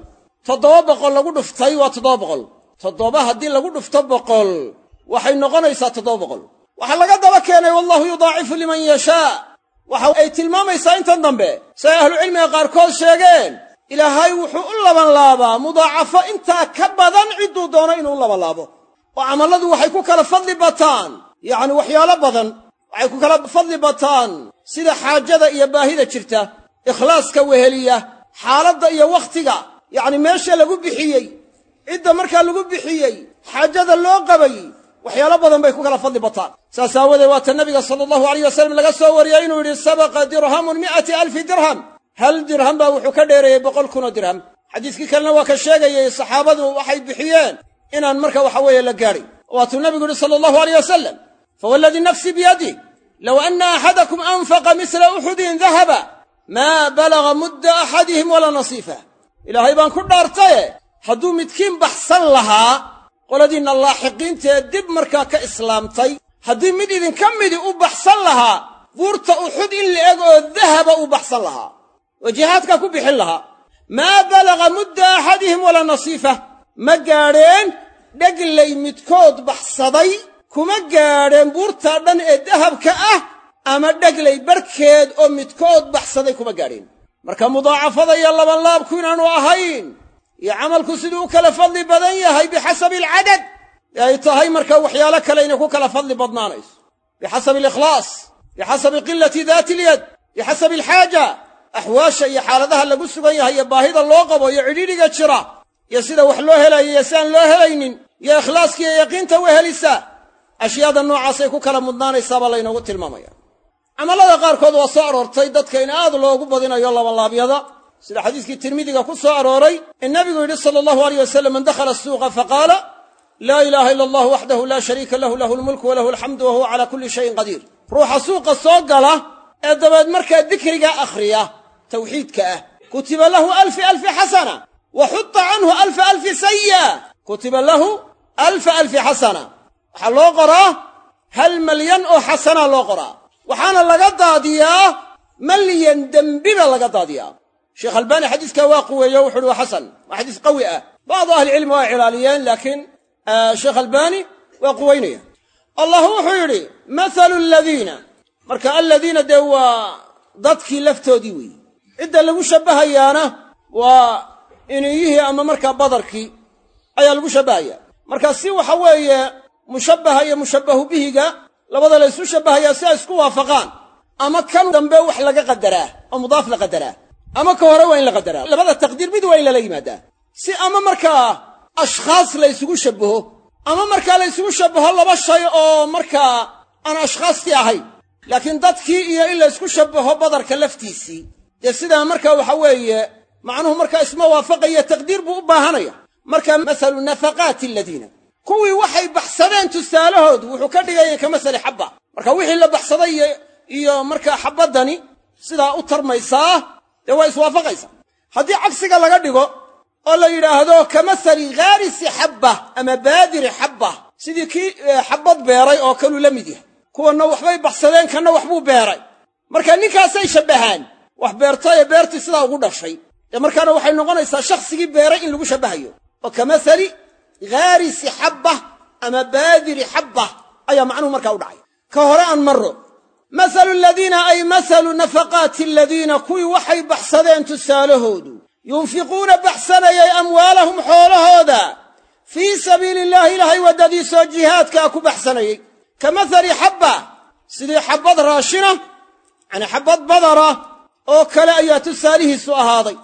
700 lagu dhuftay waa 700 7 haddii lagu dhufto 100 waxay noqonaysaa 700 waxa laga daba keenay wallahu yudaacifu liman yashaa waxa ay tilmaamaysaa intan dambe say ahlu cilmiga qaarkood sheegeen ilaahay wuxuu u laban laabaa mudaacafo intaa ka badan ciduu doono inuu laban laabo oo amaladu waxay ku kala fadli bataan yacni waxyaalo badan waxay ku kala fadli bataan sida xaajada iyo baahida jirta ikhlaaska weheliya xaaladda iyo wakhtiga yacni meesha lagu bixiyey cidda markaa lagu bixiyey xaajada loo qabay waxyaalo badan bay ku kala fadli bataan saas aawadeed waa ta nabiga sala allahu alayh wasalam laga soo wariyey inuu yidhi sabaqa dirhamun 100,000 dirham hal dirham baa wuxuu ka dheereeyey 100,000 dirham xadiiskii kalena waa ka sheegayey saxaabadu waxay bixiyeen inaan marka waxa weeye la gaadhay waatuu nabigu yidhi sala allahu alayh wasalam fawalladii nafsi biyadih low anna axadakum anfaqa misla uxudin dahaba maa balaga mudda axadihim walaa nasiifah ilaahay baan ku dhaartaye hadduu midkiin baxsan lahaa qoladiinna laaxiqiintee dib markaa ka islaamtay haddii mid idinka midi u baxsan lahaa buurta uxud in la eg oo dahaba u baxsan lahaa oo jihaadkaa ku bixin lahaa maa balaga mudda axadihim walaa nasiifah ma gaadheen dheglay midkood baxsaday kuma gaadheen buurtaa dhan ee dahabka ah ama dheglay barhkeed oo midkood baxsaday kuma gaadheen marka mudaacafada iyo labanlaabku inaanu ahayn iyo camalku siduu u kala fadli badan yahay bixasabi alcadad ee ay tahay marka waxyaalo kale inay ku kala fadli badnaanayso bixasabi alikhlaas bixasabi qilati daati ilyad bixasabi alxaaja axwaasha iyo xaaladaha lagu sugan yahay iyo baahida loo qabo iyo cidhiidhiga jira iyo sida wax loo helayo iyo si aan loo helaynin iyo ikhlaaskiiyo yaqiinta wehelisa ashyaada noocaasay ku kala mudnaanaysaabaa laynoogu tilmaamaya camallada qaarkood waa soo aroortay dadka in aad loogu badinayo labanlaabyada sida xadiiskii tirmidiga ku soo arooray in nabigu yidhi sala allahu alayh wasalam man dakhala asuuqa faqaala laa ilaaha ila allah waxdahu laa shariika lahu lahu lmulku walahu alxamdu wa huwa calaa kulli shayin qadiir ruuxa suuqa soo gala ee dabeed markaa dikriga akhriya tawxiidka ah kutiba lahu 1,000 xasana wa xutta canhu 1,000 sayi'a kutiba lahu 1,000 xasana waxaa loo qoraa 1,000,000 oo xasana loo qoraa waxaana laga daadiyaa 1,000,000 dembiba laga daadiyaa sheekh albaani xadiiskaa waa quweeyo wuxu uhi waa xasan waa xadiis qawi ah bacdu ahlicilmi waa cilaaliyeen laakiin sheekh albaani waa quweynaya allah wuxuu yidhi mathalu aladiina marka aladiina dee waa dadkii laftoodii weeye cidda lagu shabbahayaana waa iniyihii ama markaa badarkii ayaa lagu shabbahayaa marka si waxa weeye mushabbaha iyo mushabbahu bihiga labada la isu shabbahayaa si ay isku waafaqaan ama kan dambe wax laga qadaraa oo mudaaf la qadaraa ama ka hore waa in la qadaraa labada taqdiir mid waa in lala yimaadaa si ama markaa ashkhaas la isugu shabbaho ama markaa la isugu shabbaho laba shay oo markaa aan ashkhaastii ahayn laakiin dadkii iyo in la isku shabbaho badarka laftiisii dee sidaa markaa waxa weeye macnuhu markaa isma waafaqaya taqdiir buu u baahanaya marka masalu nafaqaati aladiina kuwii waxay baxsadeen tusaalahoodu wuxuu ka dhigaya ka masali xabba marka wixii la baxsaday iyo markaa xabbadani sidaa u tarmaysaa dee waa iswaafaqaysa haddii cagsiga laga dhigo oo la yidhaahdo ka masali ghaarisi xabba ama baadiri xabba sidii kii xabbad beeray oo kaluu la mid yahay kuwanna waxbay baxsadeen kanna waxbuu beeray marka ninkaasay shabbahaan wax beertay ee beertii sidaa ugu dhashay dee markaana waxay noqonaysaa shakhsigii beeray in lagu shabbahayo oo ka masali ghaarisi xabba ama baadiri xabba ayaa macnuhu markaa u dhacay ka hore aan marro masalu aladiina ay masalu nafaqaati aladiina kuwii waxay baxsadeen tusaalahoodu yunfiquuna baxsanayay amwaalahum xoolahooda fii sabiili illaahi ilaahay waddadiisoo jihaadkaa ku baxsanayey ka masali xabba sidii xabbad raashina yacni xabbad badara oo kale ayaa tusaalihiisu ahaaday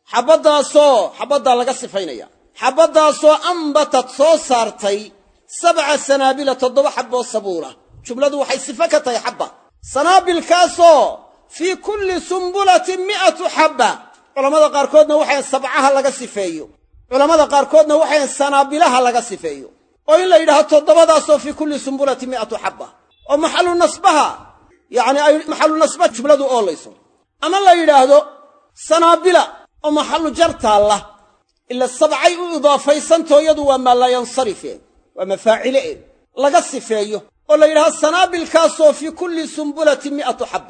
xabbaddaa laga sifaynaya xabbaddaasoo ambatad soo saartay 7 sanaabila 7 xabboo sabuula jumladu waxay sifo ka tahay xabba sanaabilkaasoo fii kulli sumbulatin 100 xabba culammada qaarkoodna waxayn sabcaha laga sifeeyo culammada qaarkoodna waxayn sanaabilaha laga sifeeyo oo in la yidhaahdo 7daasoo fii kulli sumbulatin 100 xabba oo maxalu nasbaha yacni ay maxalu nasba jumladu oolayso ama la yidhaahdo sanaabila oo maxalu jar taalla ila sabcay u idaafaysantoo iyadu waa maa laa yansarife waa mafaacile laga sifeeyo oo la yidhahdo sanaabilkaasoo fii kulli sumbulatin 100 xabba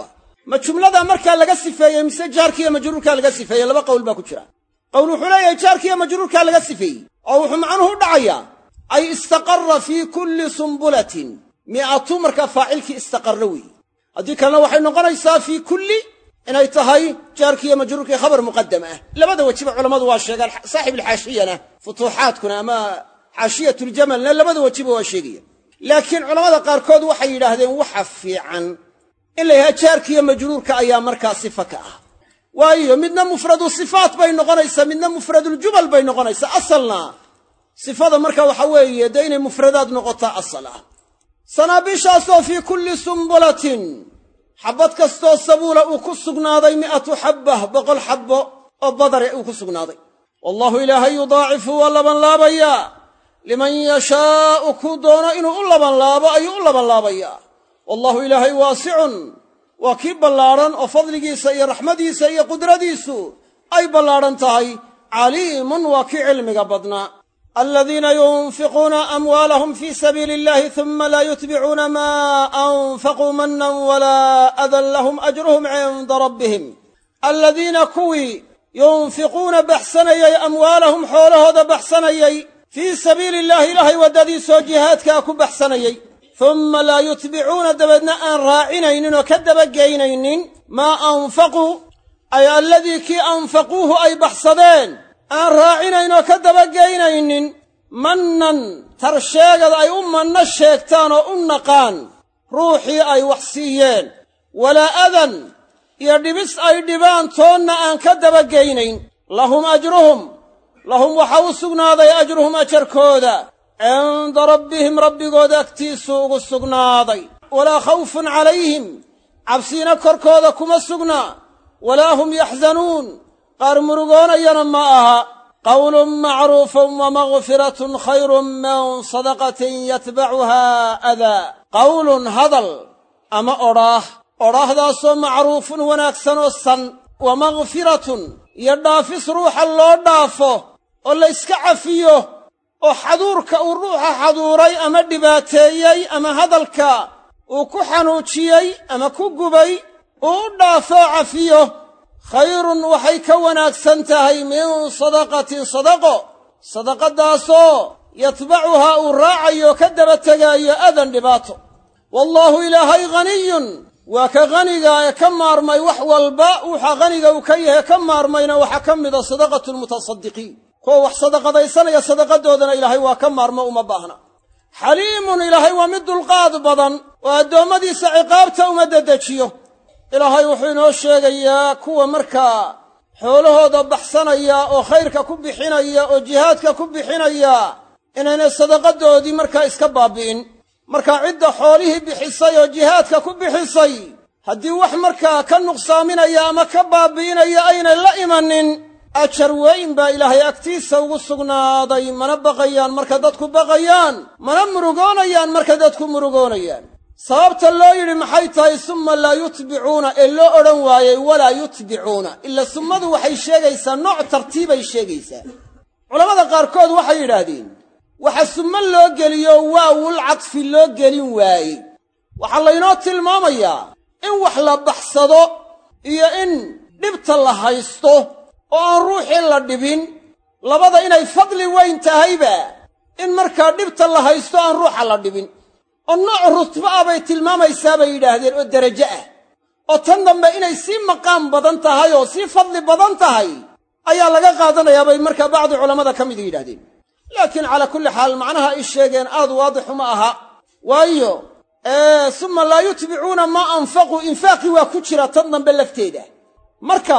ma jumlada markaa laga sifeeyey mise jaarkiiyo majruurkaa laga sifeeyey laba qowl baa ku jira. qowl wuxuu leeyahay jaarkiiyo majruurkaa laga sifeeyey oo wuxuu macnuhu u dhacayaa ay istaqarra fii kulli sumbulatin mi'atu markaa faacilkii istaqarra weeye. haddii kalena waxay noqonaysaa fii kulli inay tahay jaarkiiyo majruurkii khabar muqaddam ah. labada wejiba culammadu waa sheegaan, saaxibulxaashiyana futuuxaadkuna ama xaashiyatuljamalna labada wejiba waa sheegaya. laakiin culammada qaarkood waxay yidhaahdeen waxa fiican in la yidhaha jaarkiiyo majruurka ayaa markaa sifa ka ah, waayo midna mufradu sifaat bay noqonaysaa, midna mufraduljumal bay noqonaysaa. asalna sifada marka waxa weeye dee inay mufradaad noqotaa asal ah. sanaabiishaasoo fii kulli sumbulatin xabbad kastoo sabuula uu ku sugnaaday 100 xabbah 100 xabbo oo badare uu ku sugnaaday. wallahu ilaahay yudaacifu waa labanlaabayaa liman yashaa'u kuu doono inuu u labanlaabo ayuu u labanlaabayaa. wallahu ilaahay waasicun waa kii ballaadhan oo fadligiisa iyo raxmadiisa iyo qudradiisu ay ballaadhan tahay. caliimun waa kii cilmiga badnaa. aladiina yunfiquuna amwaalahum fii sabiili illahi uma laa yutbicuuna maa anfaquu mannan walaa adan lahum ajruhum cinda rabbihim. aladiina kuwii yunfiquuna baxsanayay amwaalahum xoolahooda baxsanayay fii sabiili illahi ilaahay waddadiisoo jihaadkaa ku baxsanayay uma laa yutbicuuna dabeedna aan raacinaynin oo ka dabageynaynin maa anfaquu ay alladii kii anfaquuhu ay baxsadeen aan raacinayn oo ka dabageynaynin mannan tarsheegada ay u manno sheegtaan oo u naqaan ruuxii ay wax siiyeen, walaa adan iyo dhibis ay dhibaan toonna aan ka dabageynayn. lahum ajruhum lahum waxa u sugnaaday ajruhum ajarkooda cinda rabbihim rabbigooda agtiisuu ugu sugnaaday. walaa khawfun calayhim cabsiina korkooda kuma sugnaa, walaa hum yaxzanuun qaar murugoonayana ma aha. qawlun macruufun wa maghfiratun khayrun min sadaqatin yatbacuhaa adaa. qawlun hadal ama odhaahdaasoo macruufun wanaagsan oo san, wa maghfiratun iyo dhaafis ruuxa loo dhaafo oo la yska cafiyo oo xaduurka uu ruuxa xaduuray ama dhibaateeyey ama hadalka uu ku xanuujiyey ama ku gubay uu u dhaafoo cafiyo khayrun waxay ka wanaagsan tahay min sadaqatin sadaqadaasoo yatbacuhaa uu raacayo ka daba tegaayo adan dhibaato. wallaahu ilaahay ghaniyun waa ka haniga ee ka maarmay wax walba. wuxa haniga uu ka yahay ka maarmayna waxaa ka mida sadaqatu lmutasadiqiin, kuwa wax sadaqadaysanaya sadaqadoodana ilaahay waa ka maarmo uma baahna. xaliimun ilaahay waa mid dulqaad badan oo addoommadiisa ciqaabta uma dedejiyo. ilaahay wuxuu inoo sheegayaa kuwa markaa xoolahooda baxsanaya oo khayrka ku bixinaya oo jihaadka ku bixinaya inaynay sadaqadoodii markaa iska baabi'in. markaa cidda xoolihii bixisay oo jihaadka ku bixisay haddii wax markaa ka nuqsaaminaya ama ka baabi'inaya aynay la imanin, ajar weyn baa ilaahay agtiisa ugu sugnaaday. mana baqayaan marka dadku baqayaan, mana murugoonayaan marka dadku murugoonayaan. sababta loo yidhi maxay tahay summa laa yutbicuuna ee loo odhan waayey walaa yutbicuuna? ila summadu waxay sheegaysaa nooc tartiibay sheegaysaa. culammada qaarkood waxay yidhaahdeen waxa summo loo geliyo waawul cadfi loo gelin waaye. waxaa laynoo tilmaamayaa in wax la baxsado iyo in dhibta la haysto oo aan ruuxii la dhibin, labada inay fadli weyn tahayba in markaa dhibta la haysto aan ruuxa la dhibin. oo nooc rutbo ah bay tilmaamaysaa bay yidhaahdeen oo derajo ah, oo tan dambe inay sii maqaam badan tahay oo sii fadli badan tahay ayaa laga qaadanayaa bay markaa bacdi culammada ka mid yidhahdeen. laakiin calaa kulli xaal macnaha ay sheegeen aad waadixu ma aha, waayo summa laa yutbicuuna maa anfaquu infaaqii waa ku jira tan dambe lafteeda. marka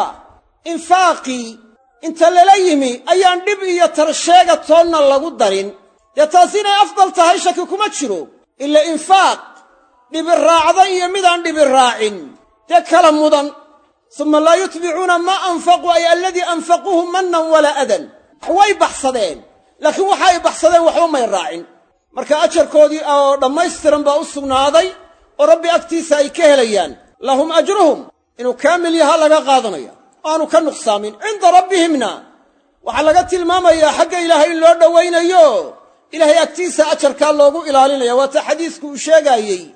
infaaqii inta lala yimi ayaan dhib iyo tarsheega toonna lagu darin, dee taasi inay afdal tahay shaki kuma jiro. ila infaaq dhibi raacda iyo midaan dhibi raacin dee kala mudan. summa laa yutbicuuna maa anfaquu ay alladii anfaquuhu mannan walaa adan. way baxsadeen laakiin waxa ay baxsadeen waxba may raacin. marka ajarkoodii oo dhammaystiran baa u sugnaaday oo rabbi agtiisa ay ka helayaan. lahum ajruhum inuu kaamil yahaa laga qaadanaya oo aanu ka nuqsaamin. cinda rabbihimna waxaa laga tilmaamayaa xagga ilaahay in loo dhowaynayo ilaahay agtiisa ajarkaa loogu ilaalinaya. waata xadiisku uu sheegaayey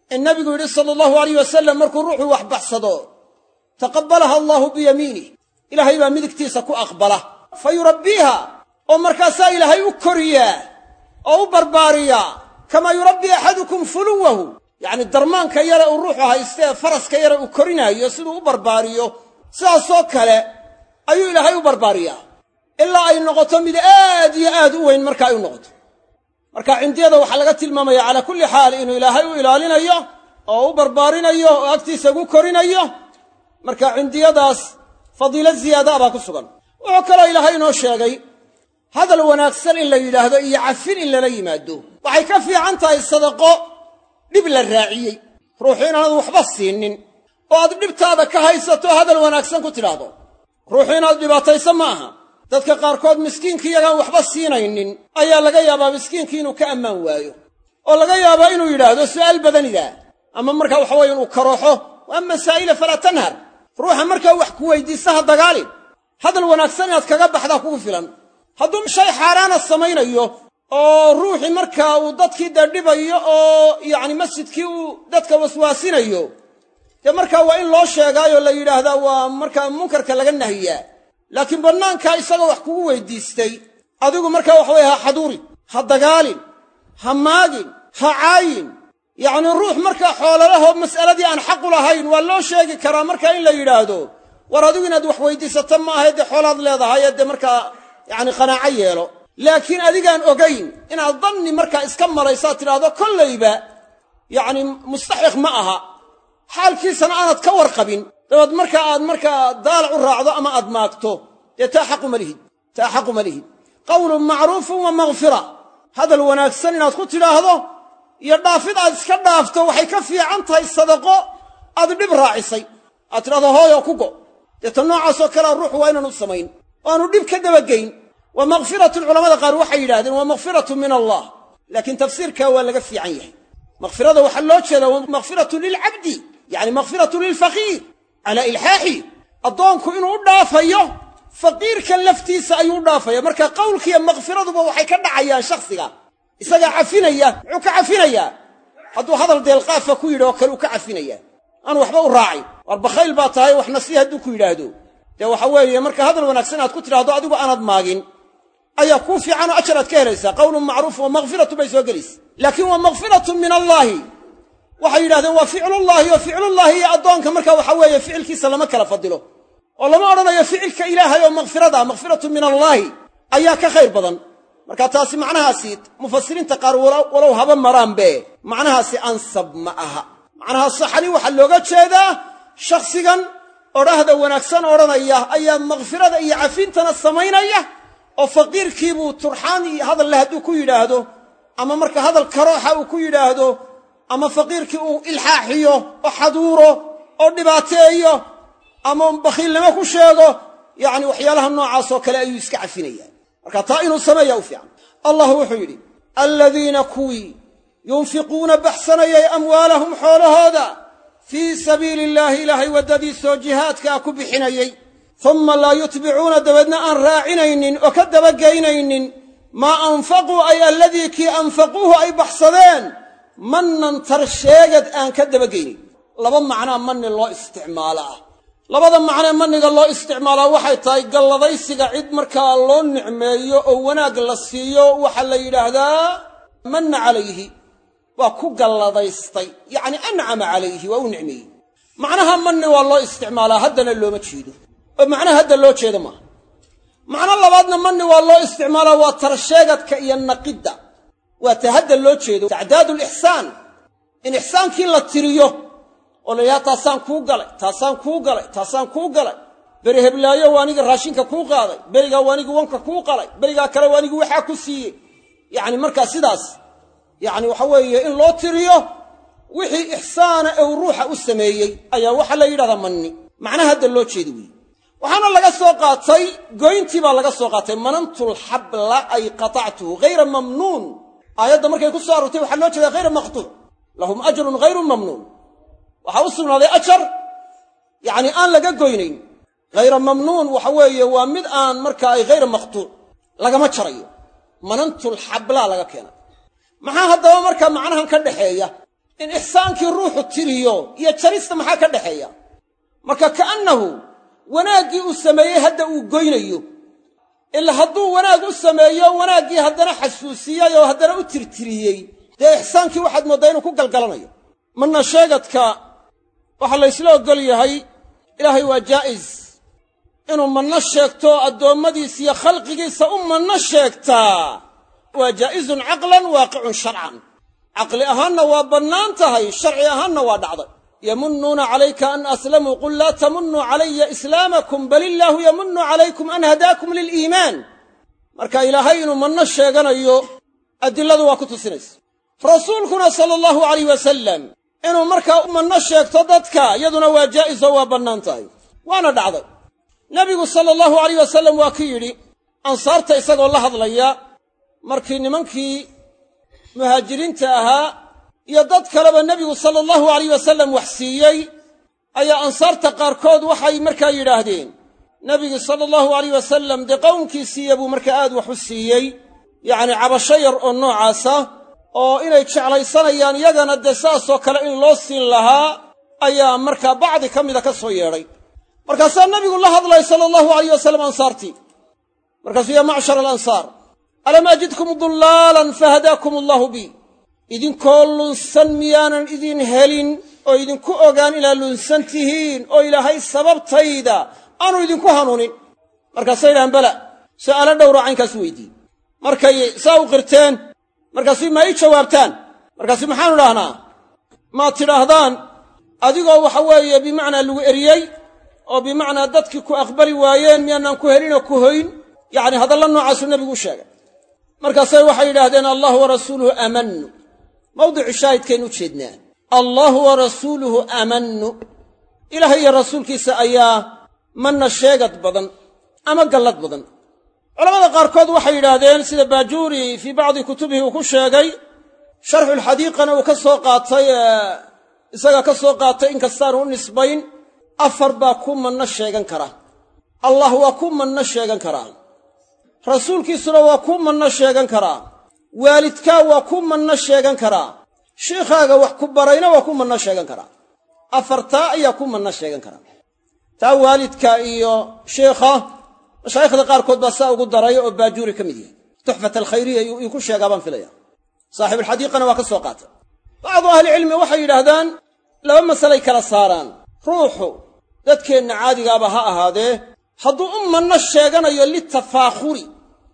النبي يقول صلى الله عليه وسلم مركو روحه وحبحصدو تقبلها الله بيمينه إلهي با مدكتيسا كو أقبله فيربيها ومركاسا إلهي أكريا أو برباريا كما يربي أحدكم فلوه يعني الدرمان كيرا روحها يستيه فرس كيرا أكرنا يسلو برباريو ساسوك له أيو إلهي برباريا إلا أي نقطة من آد وين مركا أي نقطة مركا عندي هذا وحلقات المامية على كل حال إنه إلهي إلالينا إياه أو بربارينا إياه أكتيسا أكرنا إياه marka cindiyadaas fadiila ziyaada baa ku sugan oo kale ilaahay noo sheegay hadal wanaagsan in la yiraahdo iyo cafin in la yimaado waxay ka fiican tahay sadaqo dib la raaciyay ruuxina aad waxba siinin oo aad dhibtaada ka haysato hadal wanaagsan ku tiraado ruuxina aad dhibaataysan maaha dadka qaar kood miskiinka iyaga waxba siinaynin ayaa laga yaabaa miskiinka inuu ka amaan waayo oo laga yaabaa inuu yiraahdo su'aal badanida ama marka waxa weeye inuu karooxo amma saa'ila fala tanhar ruuxa markaa wax ku weydiisaha dagaalin hadal wanaagsan inaad kaga baxdaa kugu filan hadduu shay xaaraana samaynayo oo ruuxi markaa uu dadkii dadhibayo oo yacni masjidkii uu dadka waswaasinayo dee markaa waa in loo sheegaayo la yidhaahdaa waa markaa munkarka laga nahiyaa laakiin bannaankaa isagoo wax kugu weydiistay adigu markaa waxa weye ha xaduuri ha dagaalin ha maagin ha caayin yacni ruux markaa xoolalaho mas'aladii aan xaq u lahayn waa loo sheegi karaa markaa in la yidhaahdo war adigu inaad wax weydiisato ma ahayd dee xoolaad leedahay dee markaa yacni qanaaco yeelo laakiin adigaan ogayn inaad danni markaa iska malaysaad tidhaahdo kollayba yacni mustaxiq ma aha xaalkiisana aanad ka warqabin dabaed markaa aad markaa daalac u raacdo ama aad maagto dee taa xaqu ma lihid qawlun macruufun wa maghfira hadal wanaagsan inaad ku tidhaahdo iyo dhaafid aad iska dhaafto waxay ka fiican tahay sadaqo aad dhib raacisay aad tidhahdo hooyo ku go dee ta noocaasoo kalea ruuxu waa inaanu samayn oo aanu dhib ka dabageyn wa maghfiratu culamada qaar waxay yidhahdeen waa maghfiratu min allah laakiin tafsiirkaa waa laga fiican yahay maghfirada waxaa loo jeedaa waa maghfiratu lilcabdi yacni maghfiratu lilfaqiir calaa ilxaaxi addoonku inuu u dhaafayo faqiirka laftiisa ayuu u dhaafaya marka qowlkiiyo maghfiraduba waxay ka dhacayaan shakhsiga isagaa cafinaya muxuu ka cafinayaa hadduu hadal deelqaafa ku yidhi oo kale uu ka cafinayaa aan waxba u raacin war bakhayl baa tahay waxna sii hadduu ku yidhaahdo dee waxa weeye marka hadal wanaagsan aad ku tidhaahdo adigu aanad maagin ayaa kuu fiican oo ajar aad ka helaysaa qawlun macruuf wa maghfiratu bay soo gelaysa laakiin waa maghfiratun min allaahi waxay yidhahdeen waa ficlullaahi oo ficlullaahi iyo addoonka marka waxa weeye ficilkiisa lama kala fadilo oo lama odhanayo ficilka ilaahay oo maghfirada maghfiratun min allaahi ayaa ka khayr badan marka taasi macnahaasi mufasiriinta qaar walow haba maraanbe macnahaasi ansab ma aha macnaha saxani waxaa looga jeedaa shakhsigan odhahda wanaagsan odhanaya ayaa maghfirada iyo cafintana samaynaya oo faqiirkiibuu turxaan iyo hadal leh hadduu ku yidhaahdo ama marka hadal karooxa uu ku yidhaahdo ama faqiirkii uu ilxaaxiyo oo xaduuro oo dhibaateeyo ama bakhiilnimo ku sheego yacni waxyaalaha noocaasoo kale ayuu iska cafinaya marka taa inuu sameeya u fiican allah wuxuu yidhi aladiina kuwii yunfiquuna baxsanayay amwaalahum xoolahooda fii sabiili illaahi ilaahay waddadiisoo jihaadkaa ku bixinayey humma laa yutbicuuna dabeedna aan raacinaynin oo ka dabageynaynin maa anfaquu ay alladii kii anfaquuhu ay baxsadeen mannan tarsheegad aan ka dabageynin laba macnaa manni loo isticmaalaa labada macnee manniga loo isticmaalaa waxay tahay galladaysiga cid markaa loo nicmeeyo oo wanaag la siiyo waxaa la yidhaahdaa manna calayhi waa ku galladaystay yacni ancama calayhi waa u nicmeeyey macnaha manni waa loo isticmaalaa haddana looma jeedo oo macnaha hadda loo jeedo maaha macno labaadna manni waa loo isticmaalaa waa tarsheegadka iyo naqidda waa ta hadda loo jeedo tacdaadu lixsaan in ixsaankii la tiriyo oo la yidhaha taasaan kuu galay taasaan kuu galay beri heblaayo waa aniga raashinka kuu qaaday berigaa waa anigu wanka kuu qalay berigaa kale waa anigu waxaa ku siiyey yacni markaa sidaas yacni waxa weeye in loo tiriyo wixii ixsaana ee uu ruuxa u sameeyey ayaa waxaa la yidhahdaa manni macnaha hadda loo jeeda weeye waxaana laga soo qaatay goyntii baa laga soo qaatay manantul xabla ay qatactuhu hayra mamnuun aayadda markay ku soo aroortay waxaa loo jeedaa hayra maqtuuc lahum ajrun hayru mamnuun waxaa u sugnaaday ajar yacni aan laga goynayn hayra mamnuun waxa weeye waa mid aan markaa ay hayra maqtuuc lagama jarayo manantul xablaa laga keenay maxaa haddaba markaa macnahan ka dhaxeeya in ixsaankii ruuxu tiriyo iyo jarista maxaa ka dhexeeya marka ka'annahu wanaaggii uu sameeyey hadda uu goynayo ila hadduu wanaag u sameeyo wanaaggii haddana xasuusiyey oo haddana u tirtiriyey dee ixsaankii waxaad mooddaa inuu ku galgalanayo manna sheegadka waxaa la ysla oggol yahay ilaahay waa jaa'is inuu manno sheegto addoommadiisa iyo khalqigiisa u manno sheegtaa waa jaa'izun caqlan waaqicun sharcan caqli ahaanna waa bannaan tahay sharci ahaanna waa dhacday yamunnuuna calayka an aslamuu qul laa tamunnuu calaya islaamakum bal illaahu yamunnu calaykum an hadaakum liliimaan marka ilaahay inuu manno sheeganayo adilladu waa ku tusinaysa rasuulkuna sala allahu alayh wasalam inuu markaa u manno sheegto dadka iyaduna waa jaa'is oo waa bannaan tahay waana dhacday nebigu sala allahu alayh wasalam waa ki yidhi ansaarta isagoo la hadlaya markii nimankii muhaajiriinta ahaa iyo dad kaleba nebigu sala allahu alayh wasalam wax siiyey ayaa ansaarta qaarkood waxay markaa yidhaahdeen nebigi sala allahu alayh wasalam dee qowmkiisiiya buu markaa aad wax u siiyey yacni cabasho yar oo noocaasa oo inay jeclaysanayaan iyagana dee saasoo kale in loo siin lahaa ayaa markaa bacdi ka mida ka soo yeedhay markaasaa nebigu la hadlay sala allahu alayh wasalam ansaartii markaasuu yaa macshar alansaar alam ajidkum dullaalan fahadaakum allahu bi idinkoo lunsan miyaanan idin helin oo idinku ogaan inaad lunsan tihiin oo ilaahay sababtayda aanu idinku hanuunin markaasay yidhahaan bala su'aalo dhowra caynkaas weydiiye markay saa u qirteen markaasi ma ii jawaabtaan markaasi maxaanu idhahnaa maad tidhaahdaan adigoo waxa weeye bimacnaa lagu eriyey oo bimacnaa dadkii ku aqbali waayeen miyaanaan ku helinoo ku hoyn yacni hadalla noocaasuu nebigu u sheegay markaasay waxay yidhaahdeen allahu wa rasuuluhu amannu mawdicu shaahidkaynu u jeednaa allahu wa rasuuluhu amannu ilaahay iyo rasuulkiisa ayaa manna sheegad badan ama gallad badan culamada qaarkood waxay yidhaahdeen sida baajuuri fii bacdi kutubihi uu ku sheegay sharxulxadiiqana uu ka soo qaatay isaga ka soo qaatay inkastaanu u nisbayn afar baa ku manno sheegan kara allah waa ku manno sheegan karaa rasuulkiisuna waa ku manno sheegan karaa waalidkaa waa ku manno sheegan karaa shiikhaaga wax ku barayna waa ku manno sheegan karaa afartaa ayaa ku manno sheegan karaa taa waalidka iyo shiikha mashaayikhda qaarkood baa saa ugu daray oo baajuuri ka mid yahay tuxfat alkhayriya iyuu ku sheegaa baan filaya saaxiibulxadiiqana waa ka soo qaatay bacdu ahlicilmi waxay yidhaahdaan laba masalay kala saaraan ruuxu dadkeenna caadigaaba ha ahaadee hadduu u manno sheeganayo litafaakhuri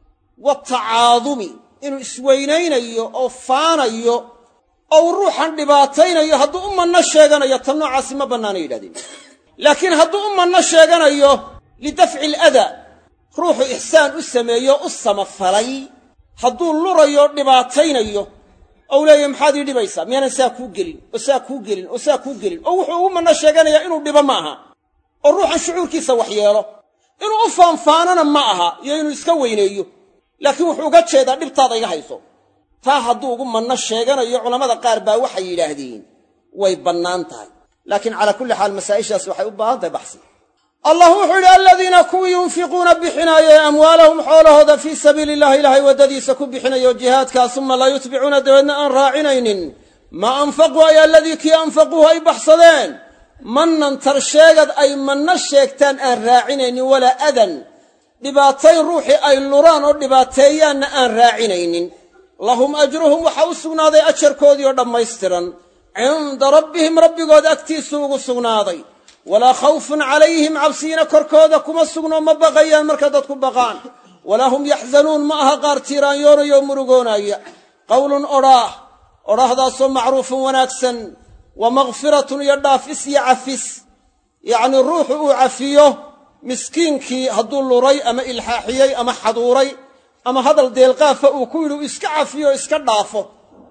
watacaadumi inuu isweynaynayo oo faanayo oo uu ruuxan dhibaataynayo hadduu u manno sheeganayo tan noocaasi ma bannaanay yidhahdeen laakiin hadduu u manno sheeganayo lidafci aladaa ruuxu ixsaan u sameeyo u samafalay hadduu lurayo dhibaataynayo ou leeyahy maxaad ii dhibaysaa miyaanan saa kuu gelin oo saa kuu gelin oo saa kuu gelin oo wuxuu ugu manno sheeganayaa inuu dhibo ma aha oo ruuxan shucuurkiisa wax yeelo inuu u faanfaanana ma aha iyo inuu iska weyneeyo laakiin wuxuu uga jeedaa dhibtaada iga hayso taa hadduu ugu manno sheeganayo culammada qaar baa waxay yidhaahdeen way bannaan tahay laakiin calaa kulli xaal masaa'ishaas waxay u baahan tahay baxsi allah wuxuu yidhi aladiina kuwii yunfiquuna bixinaayee amwaalahum xoolahooda fii sabiili illahi ilaahay waddadiisa ku bixinayo jihaadkaa suma laa yutbicuuna dabeedna aan raacinaynin maa anfaquu ay alladii kii anfaquuhu ay baxsadeen mannan tarsheegad ay manno sheegtaan aan raacinaynin walaa adan dhibaatayn ruuxii ay luraan oo dhibaateeyaanna aan raacinaynin lahum ajruhum waxaa u sugnaaday ajarkoodii oo dhammaystiran cinda rabbihim rabbigood agtiisuu ugu sugnaaday walaa khawfun calayhim cabsiina korkooda kuma sugno ma baqayaan marka dadku baqaan walaa hum yaxzanuun ma aha qaar tiiraanyoonayoo murugoonaya qowlun odhaahdaasoo macruufun wanaagsan wa maghfiratun iyo dhaafis iyo cafis yacnii ruuxu uu cafiyo miskiinkii hadduu luray ama ilxaaxiyey ama xaduuray ama hadal deelqaafa uu ku yidhi uu iska cafiyo iska dhaafo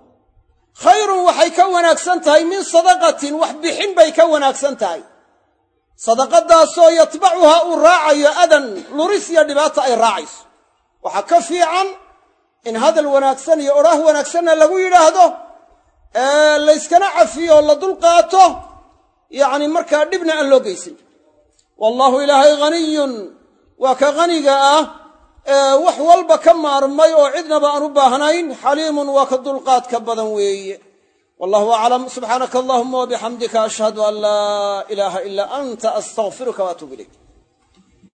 khayrun waxay ka wanaagsan tahay min sadaqatin wax bixin bay ka wanaagsan tahay sadaqadaasoo yatbacuhaa uu raacayo adan luris iyo dhibaata ay raacayso waxaa ka fiican in hadal wanaagsan iyo odhaah wanaagsanna lagu yidhaahdo layskana cafiyo la dulqaato yacni markaa dhibna aan loo geysin wallaahu ilaahay haniyun waa ka haniga ah wax walba ka maarmay oo cidnaba aan u baahnayn xaliimun waa ka dulqaadka badan weeye wallahu aclam. subxaanaka allahuma wabixamdika ashhadu an laa ilaaha ilaa anta astaqfiruka waatuub ilayk.